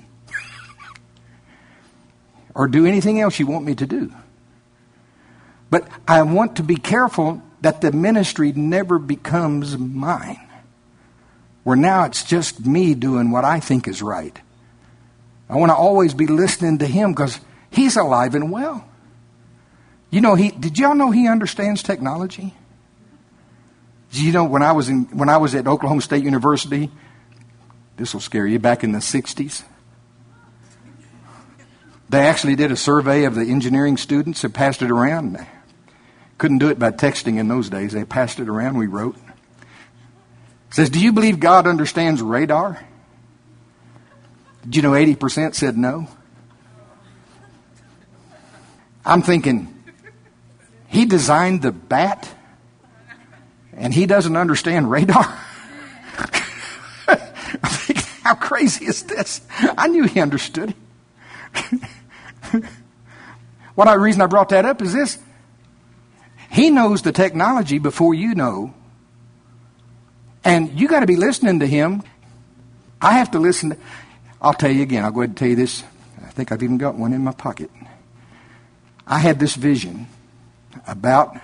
Or do anything else you want me to do. But I want to be careful that the ministry never becomes mine. Where now it's just me doing what I think is right. I want to always be listening to him because he's alive and well. You know, he did y'all know he understands technology? Did you know when I was in when I was at Oklahoma State University, this will scare you, back in the sixties, they actually did a survey of the engineering students and passed it around. They couldn't do it by texting in those days. They passed it around. We wrote. It says, do you believe God understands radar? Did you know eighty percent said no? I'm thinking, he designed the bat and he doesn't understand radar? crazy is this? I knew he understood. What the reason I brought that up is this. He knows the technology before you know. And you got to be listening to him. I have to listen. To, I'll tell you again. I'll go ahead and tell you this. I think I've even got one in my pocket. I had this vision about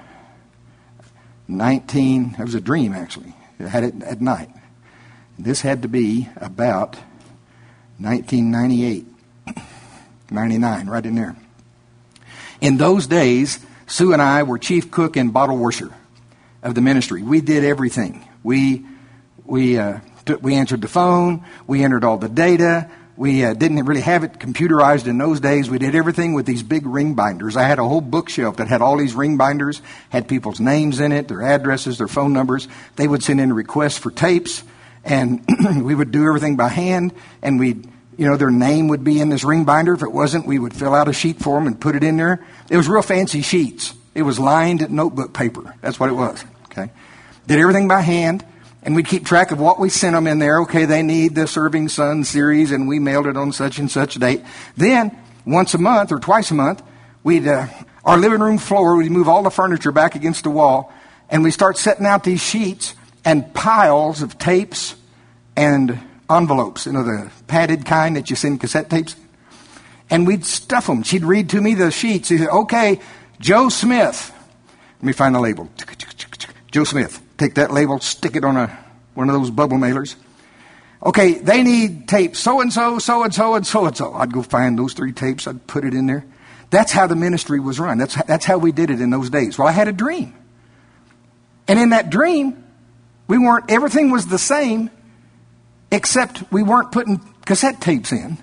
nineteen, it was a dream actually. I had it at night. This had to be about nineteen ninety-eight, ninety-nine, right in there. In those days, Sue and I were chief cook and bottle washer of the ministry. We did everything. We we uh, took, we answered the phone. We entered all the data. We uh, didn't really have it computerized in those days. We did everything with these big ring binders. I had a whole bookshelf that had all these ring binders, had people's names in it, their addresses, their phone numbers. They would send in requests for tapes, and we would do everything by hand, and we'd, you know, their name would be in this ring binder. If it wasn't, we would fill out a sheet for them and put it in there. It was real fancy sheets. It was lined notebook paper. That's what it was, okay? Did everything by hand. And we'd keep track of what we sent them in there. Okay, they need the Serving Son series, and we mailed it on such and such date. Then, once a month or twice a month, we'd, uh, our living room floor, we'd move all the furniture back against the wall, and we start setting out these sheets and piles of tapes and envelopes, you know, the padded kind that you send cassette tapes. And we'd stuff them. She'd read to me the sheets. She'd say, okay, Joe Smith. Let me find the label. Joe Smith. Take that label, stick it on a one of those bubble mailers. Okay, they need tape so-and-so, so-and-so, and so-and-so. I'd go find those three tapes. I'd put it in there. That's how the ministry was run. That's, that's how we did it in those days. Well, I had a dream. And in that dream, we weren't, everything was the same, except we weren't putting cassette tapes in.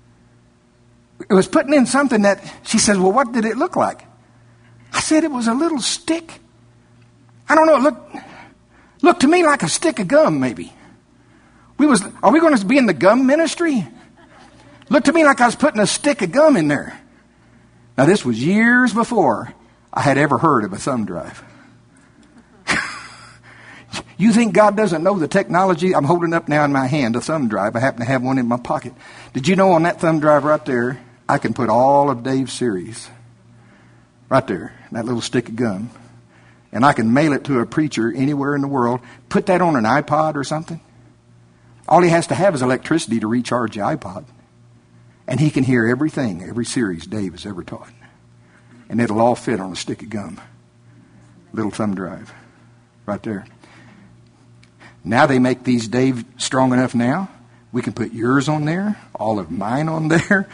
It was putting in something that, she says, well, what did it look like? I said, it was a little stick. I don't know, it looked... Looked to me like a stick of gum, maybe. We was, are we going to be in the gum ministry? Looked to me like I was putting a stick of gum in there. Now, this was years before I had ever heard of a thumb drive. You think God doesn't know the technology? I'm holding up now in my hand a thumb drive. I happen to have one in my pocket. Did you know on that thumb drive right there, I can put all of Dave's series right there, that little stick of gum. And I can mail it to a preacher anywhere in the world. Put that on an iPod or something. All he has to have is electricity to recharge the iPod. And he can hear everything, every series Dave has ever taught. And it'll all fit on a stick of gum. Little thumb drive. Right there. Now they make these, Dave, strong enough now. We can put yours on there. All of mine on there.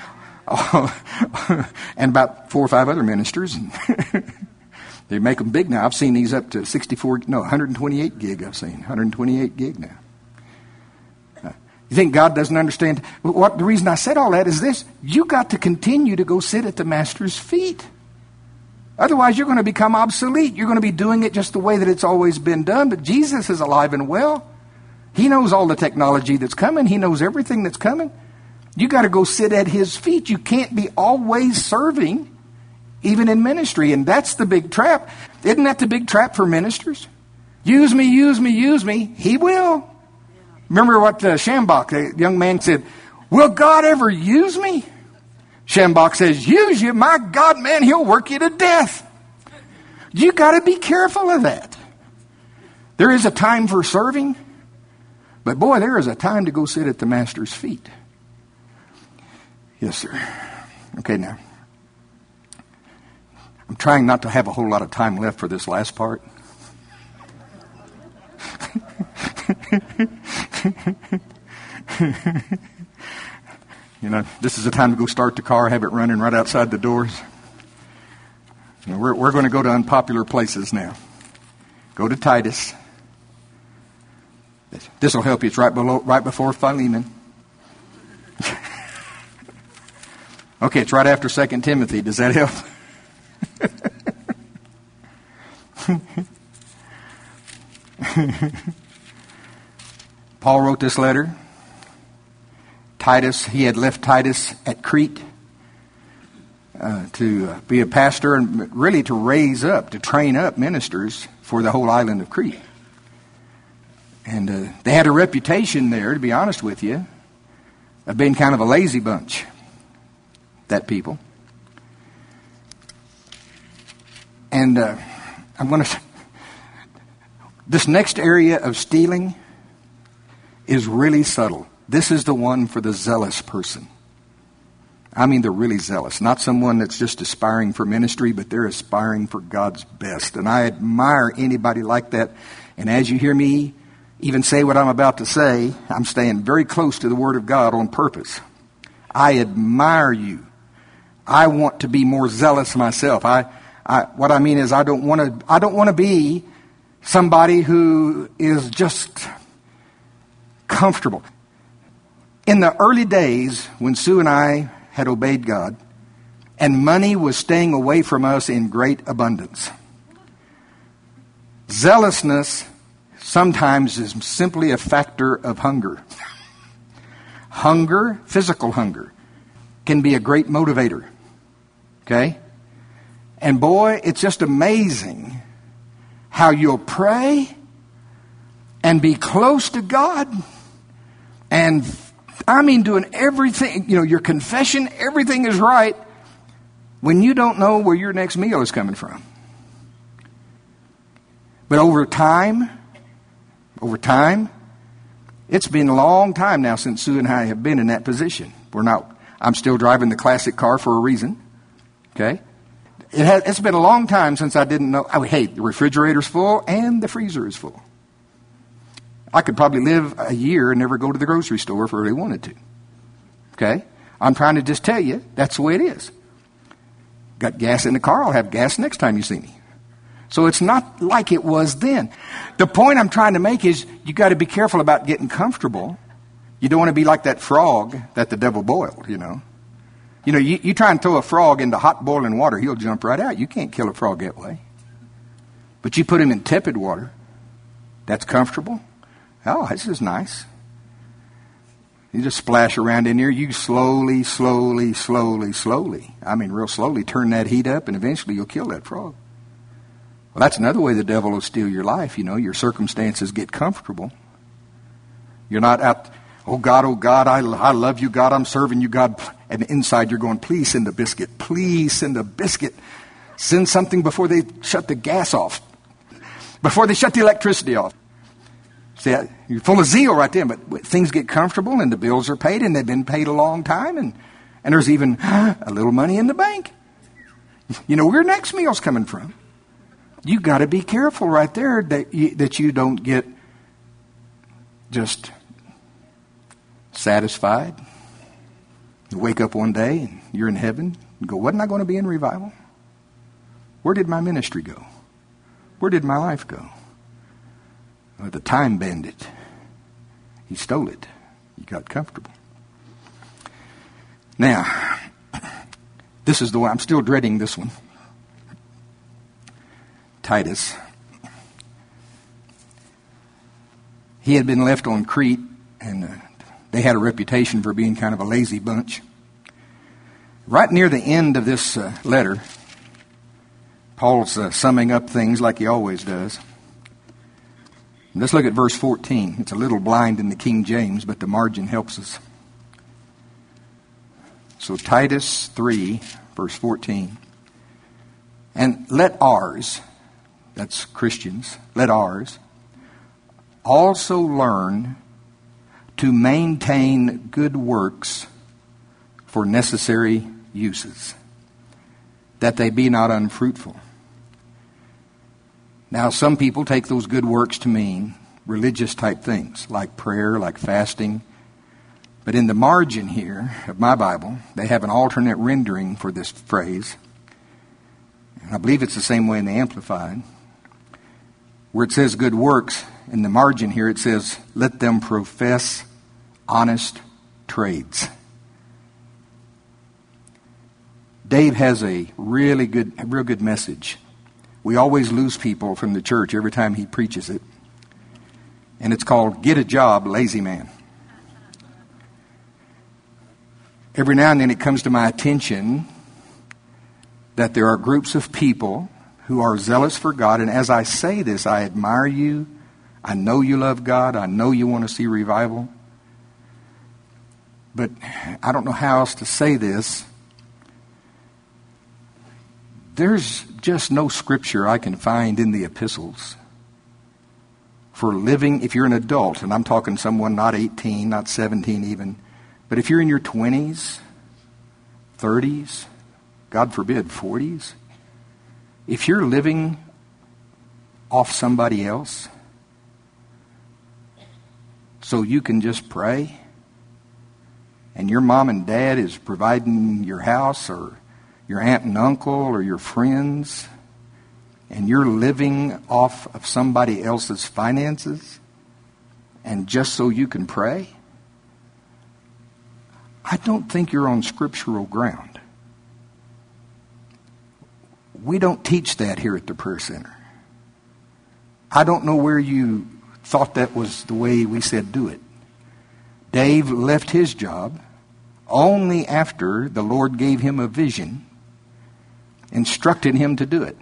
And about four or five other ministers. They make them big now. I've seen these up to sixty-four, no, one hundred twenty-eight gig I've seen. one hundred twenty-eight gig now. Uh, you think God doesn't understand? What the reason I said all that is this. You got to continue to go sit at the Master's feet. Otherwise, you're going to become obsolete. You're going to be doing it just the way that it's always been done. But Jesus is alive and well. He knows all the technology that's coming. He knows everything that's coming. You got to go sit at his feet. You can't be always serving, even in ministry. And that's the big trap. Isn't that the big trap for ministers? Use me, use me, use me. He will. Remember what uh, Shambach, the young man, said, will God ever use me? Shambach says, use you. My God, man, he'll work you to death. You got to be careful of that. There is a time for serving. But boy, there is a time to go sit at the Master's feet. Yes, sir. Okay, now. I'm trying not to have a whole lot of time left for this last part. You know, this is the time to go start the car, have it running right outside the doors. You know, we're we're going to go to unpopular places now. Go to Titus. This will help you. It's right below, right before Philemon. Okay, it's right after Second Timothy. Does that help? Paul wrote this letter. Titus, he had left Titus at Crete uh, to uh, be a pastor and really to raise up, to train up ministers for the whole island of Crete. And uh, they had a reputation there, to be honest with you. have been kind of a lazy bunch, that people. And uh, I'm going to... This next area of stealing is really subtle. This is the one for the zealous person. I mean, they're really zealous. Not someone that's just aspiring for ministry, but they're aspiring for God's best. And I admire anybody like that. And as you hear me even say what I'm about to say, I'm staying very close to the Word of God on purpose. I admire you. I want to be more zealous myself. I, I what I mean is I don't want to, I don't want to be somebody who is just comfortable. In the early days when Sue and I had obeyed God, and money was staying away from us in great abundance, zealousness sometimes is simply a factor of hunger. Hunger, physical hunger, can be a great motivator. Okay? And boy, it's just amazing how you'll pray and be close to God, and I mean doing everything, you know, your confession, everything is right, when you don't know where your next meal is coming from. But over time, over time, it's been a long time now since Sue and I have been in that position. We're not, I'm still driving the classic car for a reason. Okay? It has, it's been a long time since I didn't know, oh, hey, the refrigerator's full and the freezer is full. I could probably live a year and never go to the grocery store if I really wanted to. Okay? I'm trying to just tell you, that's the way it is. Got gas in the car, I'll have gas next time you see me. So it's not like it was then. The point I'm trying to make is you got to be careful about getting comfortable. You don't want to be like that frog that the devil boiled, you know. You know, you, you try and throw a frog into hot boiling water, he'll jump right out. You can't kill a frog that way. But you put him in tepid water, that's comfortable. Oh, this is nice. You just splash around in there. You slowly, slowly, slowly, slowly, I mean real slowly, turn that heat up, and eventually you'll kill that frog. Well, that's another way the devil will steal your life. You know, your circumstances get comfortable. You're not out, oh God, oh God, I, I love you, God, I'm serving you, God. And inside you're going, please send a biscuit. Please send a biscuit. Send something before they shut the gas off. Before they shut the electricity off. See, you're full of zeal right then, but things get comfortable and the bills are paid and they've been paid a long time, and, and there's even a little money in the bank. You know where your next meal's coming from. You got to be careful right there that you, that you don't get just satisfied. You wake up one day and you're in heaven and go, wasn't I going to be in revival? Where did my ministry go? Where did my life go? Well, the time bandit, he stole it. He got comfortable. Now, this is the one, I'm still dreading this one. Titus. He had been left on Crete, and uh, they had a reputation for being kind of a lazy bunch. Right near the end of this uh, letter, Paul's uh, summing up things like he always does. Let's look at verse fourteen. It's a little blind in the King James, but the margin helps us. So Titus three, verse fourteen. And let ours, that's Christians, let ours also learn to maintain good works for necessary uses, that they be not unfruitful. Now, some people take those good works to mean religious type things, like prayer, like fasting. But in the margin here of my Bible, they have an alternate rendering for this phrase. And I believe it's the same way in the Amplified. Where it says good works, in the margin here it says, let them profess honest trades. Dave has a really good, a real good message. We always lose people from the church every time he preaches it. And it's called Get a Job, Lazy Man. Every now and then it comes to my attention that there are groups of people who are zealous for God. And as I say this, I admire you. I know you love God. I know you want to see revival. but I don't know how else to say this. There's just no scripture I can find in the epistles for living, if you're an adult, and I'm talking someone not eighteen, not seventeen even, but if you're in your twenties, thirties, God forbid, forties, if you're living off somebody else so you can just pray, and your mom and dad is providing your house, or your aunt and uncle, or your friends, and you're living off of somebody else's finances, and just so you can pray, I don't think you're on scriptural ground. We don't teach that here at the Prayer Center. I don't know where you thought that was the way we said do it. Dave left his job only after the Lord gave him a vision, instructed him to do it.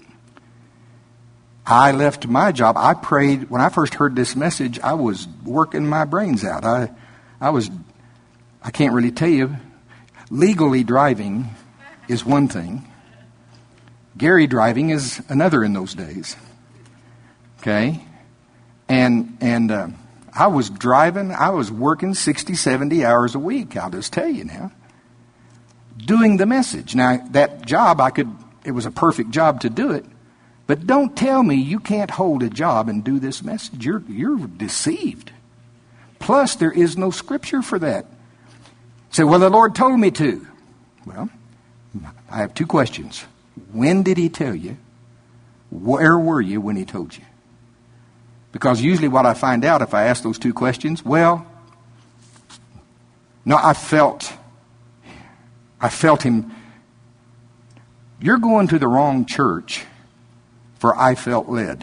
I left my job. I prayed. When I first heard this message, I was working my brains out. I, I was, I can't really tell you. Legally driving is one thing. Gary driving is another in those days. Okay? And, and, uh, I was driving, I was working sixty, seventy hours a week, I'll just tell you now, doing the message. Now, that job, I could, it was a perfect job to do it, but don't tell me you can't hold a job and do this message. You're, you're deceived. Plus, there is no scripture for that. Say, well, the Lord told me to. Well, I have two questions. When did he tell you? Where were you when he told you? Because usually what I find out if I ask those two questions, well, no, I felt, I felt him. You're going to the wrong church for I felt led.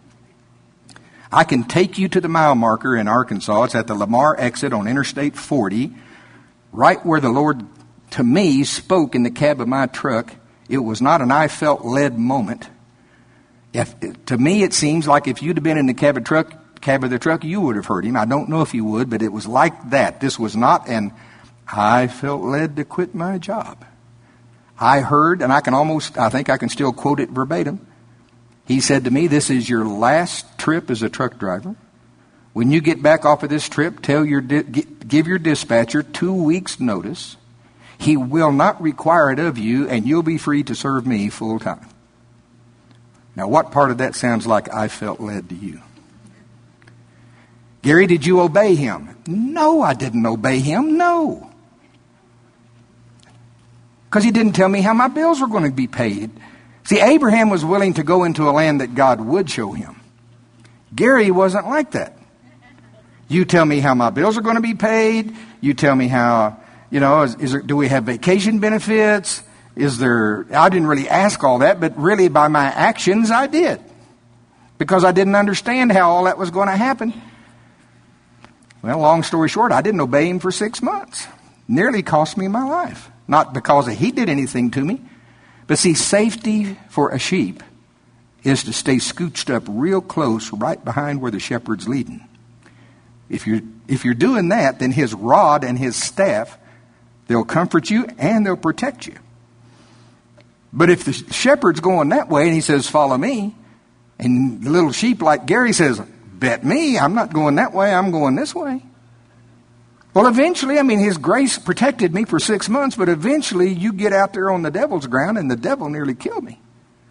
I can take you to the mile marker in Arkansas. It's at the Lamar exit on Interstate forty, right where the Lord, to me, spoke in the cab of my truck. It was not an I felt led moment. If, to me, it seems like if you'd have been in the cab of, truck, cab of the truck, you would have heard him. I don't know if you would, but it was like that. This was not an I felt led to quit my job. I heard, and I can almost, I think I can still quote it verbatim. He said to me, this is your last trip as a truck driver. When you get back off of this trip, tell your give your dispatcher two weeks' notice. He will not require it of you, and you'll be free to serve me full time. Now, what part of that sounds like I felt led to you? Gary, did you obey him? No, I didn't obey him. No. Because he didn't tell me how my bills were going to be paid. See, Abraham was willing to go into a land that God would show him. Gary wasn't like that. You tell me how my bills are going to be paid. You tell me how, you know, is, is there, do we have vacation benefits? Is there, I didn't really ask all that, but really by my actions I did. Because I didn't understand how all that was going to happen. Well, long story short, I didn't obey him for six months. Nearly cost me my life. Not because he did anything to me. But see, safety for a sheep is to stay scooched up real close right behind where the shepherd's leading. If you're, if you're doing that, then his rod and his staff, they'll comfort you and they'll protect you. But if the shepherd's going that way and he says, follow me, and the little sheep like Gary says, bet me, I'm not going that way, I'm going this way. Well, eventually, I mean, his grace protected me for six months, but eventually you get out there on the devil's ground and the devil nearly killed me.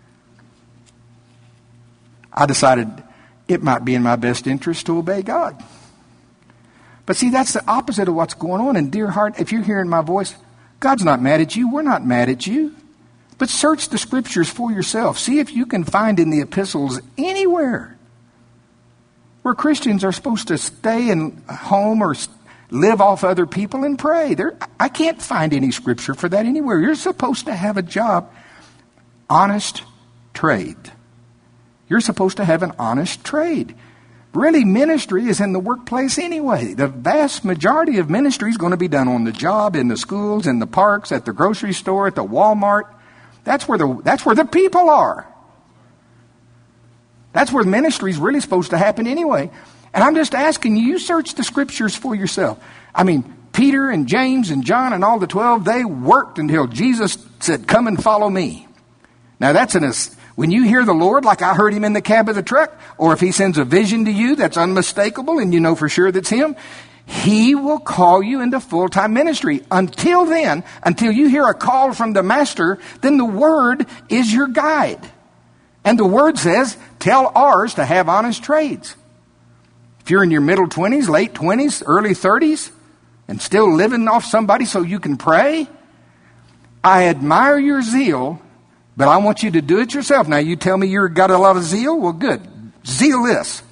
I decided it might be in my best interest to obey God. But see, that's the opposite of what's going on. And dear heart, if you're hearing my voice, God's not mad at you. We're not mad at you. But search the scriptures for yourself. See if you can find in the epistles anywhere where Christians are supposed to stay in home or live off other people and pray. There, I can't find any scripture for that anywhere. You're supposed to have a job, honest trade. You're supposed to have an honest trade. Really, ministry is in the workplace anyway. The vast majority of ministry is going to be done on the job, in the schools, in the parks, at the grocery store, at the Walmart. That's where the, that's where the people are. That's where ministry is really supposed to happen anyway. And I'm just asking you, you search the scriptures for yourself. I mean, Peter and James and John and all the twelve, they worked until Jesus said, come and follow me. Now that's an, when you hear the Lord, like I heard him in the cab of the truck, or if he sends a vision to you that's unmistakable and you know for sure that's him, he will call you into full-time ministry. Until then, until you hear a call from the master, then the word is your guide. And the word says, tell ours to have honest trades. If you're in your middle twenties, late twenties, early thirties, and still living off somebody so you can pray, I admire your zeal, but I want you to do it yourself. Now you tell me you've got a lot of zeal? Well, good. Zeal this.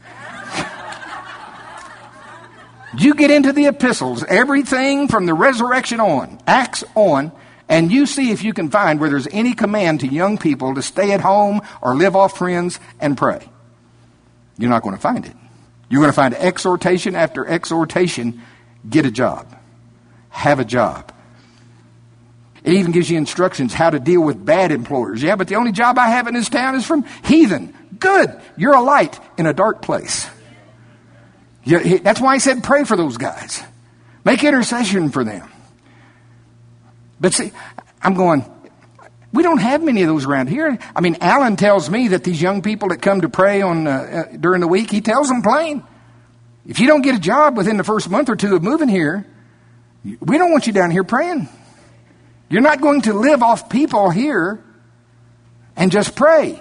You get into the epistles, everything from the resurrection on, Acts on, and you see if you can find where there's any command to young people to stay at home or live off friends and pray. You're not going to find it. You're going to find exhortation after exhortation. Get a job. Have a job. It even gives you instructions how to deal with bad employers. Yeah, but the only job I have in this town is from heathen. Good. You're a light in a dark place. You, that's why he said pray for those guys. Make intercession for them. But see, I'm going, we don't have many of those around here. I mean, Alan tells me that these young people that come to pray on uh, uh, during the week, he tells them plain, if you don't get a job within the first month or two of moving here, we don't want you down here praying. You're not going to live off people here and just pray.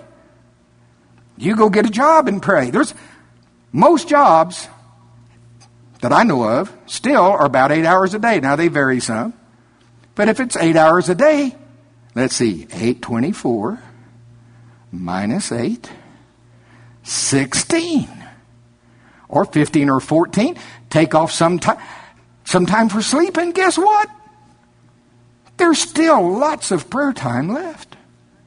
You go get a job and pray. There's most jobs that I know of still are about eight hours a day. Now they vary some. But if it's eight hours a day, let's see, eight twenty-four minus eight, sixteen. Or fifteen or fourteen. Take off some time, some time for sleep, and guess what? There's still lots of prayer time left.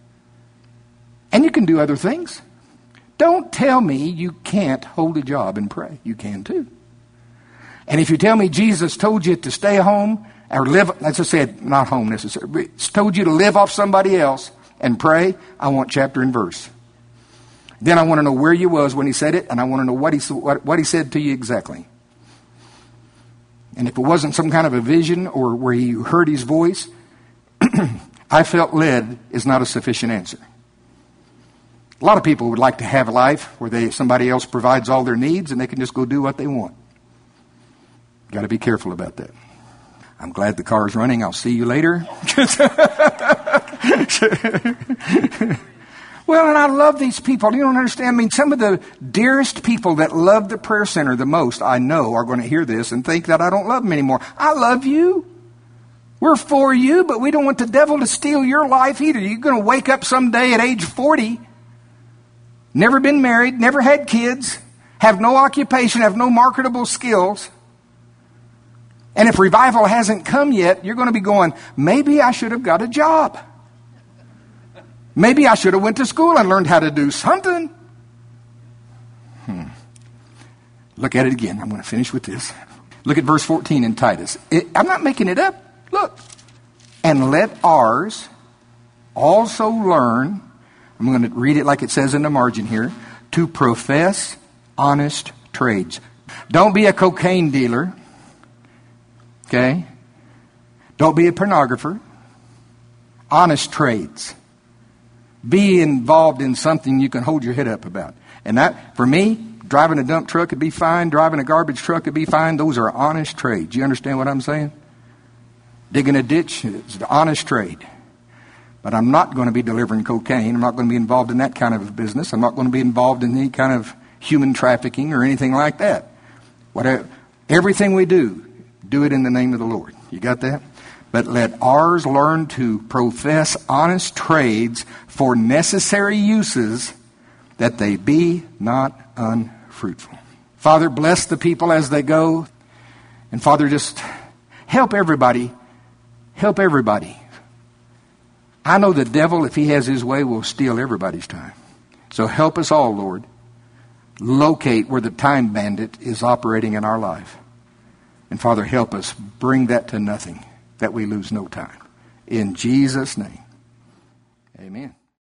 And you can do other things. Don't tell me you can't hold a job and pray. You can too. And if you tell me Jesus told you to stay home or live, let's just say not home necessarily, but told you to live off somebody else and pray, I want chapter and verse. Then I want to know where you was when he said it, and I want to know what he, what, what he said to you exactly. And if it wasn't some kind of a vision or where you heard his voice, I felt led is not a sufficient answer. A lot of people would like to have a life where they somebody else provides all their needs and they can just go do what they want. Got to be careful about that. I'm glad the car is running. I'll see you later. Well, and I love these people. You don't understand. I mean, some of the dearest people that love the prayer center the most, I know, are going to hear this and think that I don't love them anymore. I love you. We're for you, but we don't want the devil to steal your life either. You're going to wake up someday at age forty, never been married, never had kids, have no occupation, have no marketable skills. And if revival hasn't come yet, you're going to be going, maybe I should have got a job. Maybe I should have went to school and learned how to do something. Hmm. Look at it again. I'm going to finish with this. Look at verse fourteen in Titus. It, I'm not making it up. Look. And let ours also learn, I'm going to read it like it says in the margin here, to profess honest trades. Don't be a cocaine dealer. Okay? Don't be a pornographer. Honest trades. Be involved in something you can hold your head up about. And that, for me, driving a dump truck would be fine. Driving a garbage truck would be fine. Those are honest trades. You understand what I'm saying? Digging a ditch is an honest trade. But I'm not going to be delivering cocaine. I'm not going to be involved in that kind of business. I'm not going to be involved in any kind of human trafficking or anything like that. Whatever, everything we do, do it in the name of the Lord. You got that? But let ours learn to profess honest trades for necessary uses, that they be not unfruitful. Father, bless the people as they go. And Father, just help everybody. Help everybody. I know the devil, if he has his way, will steal everybody's time. So help us all, Lord, locate where the time bandit is operating in our life. And Father, help us bring that to nothing, that we lose no time. In Jesus' name, amen.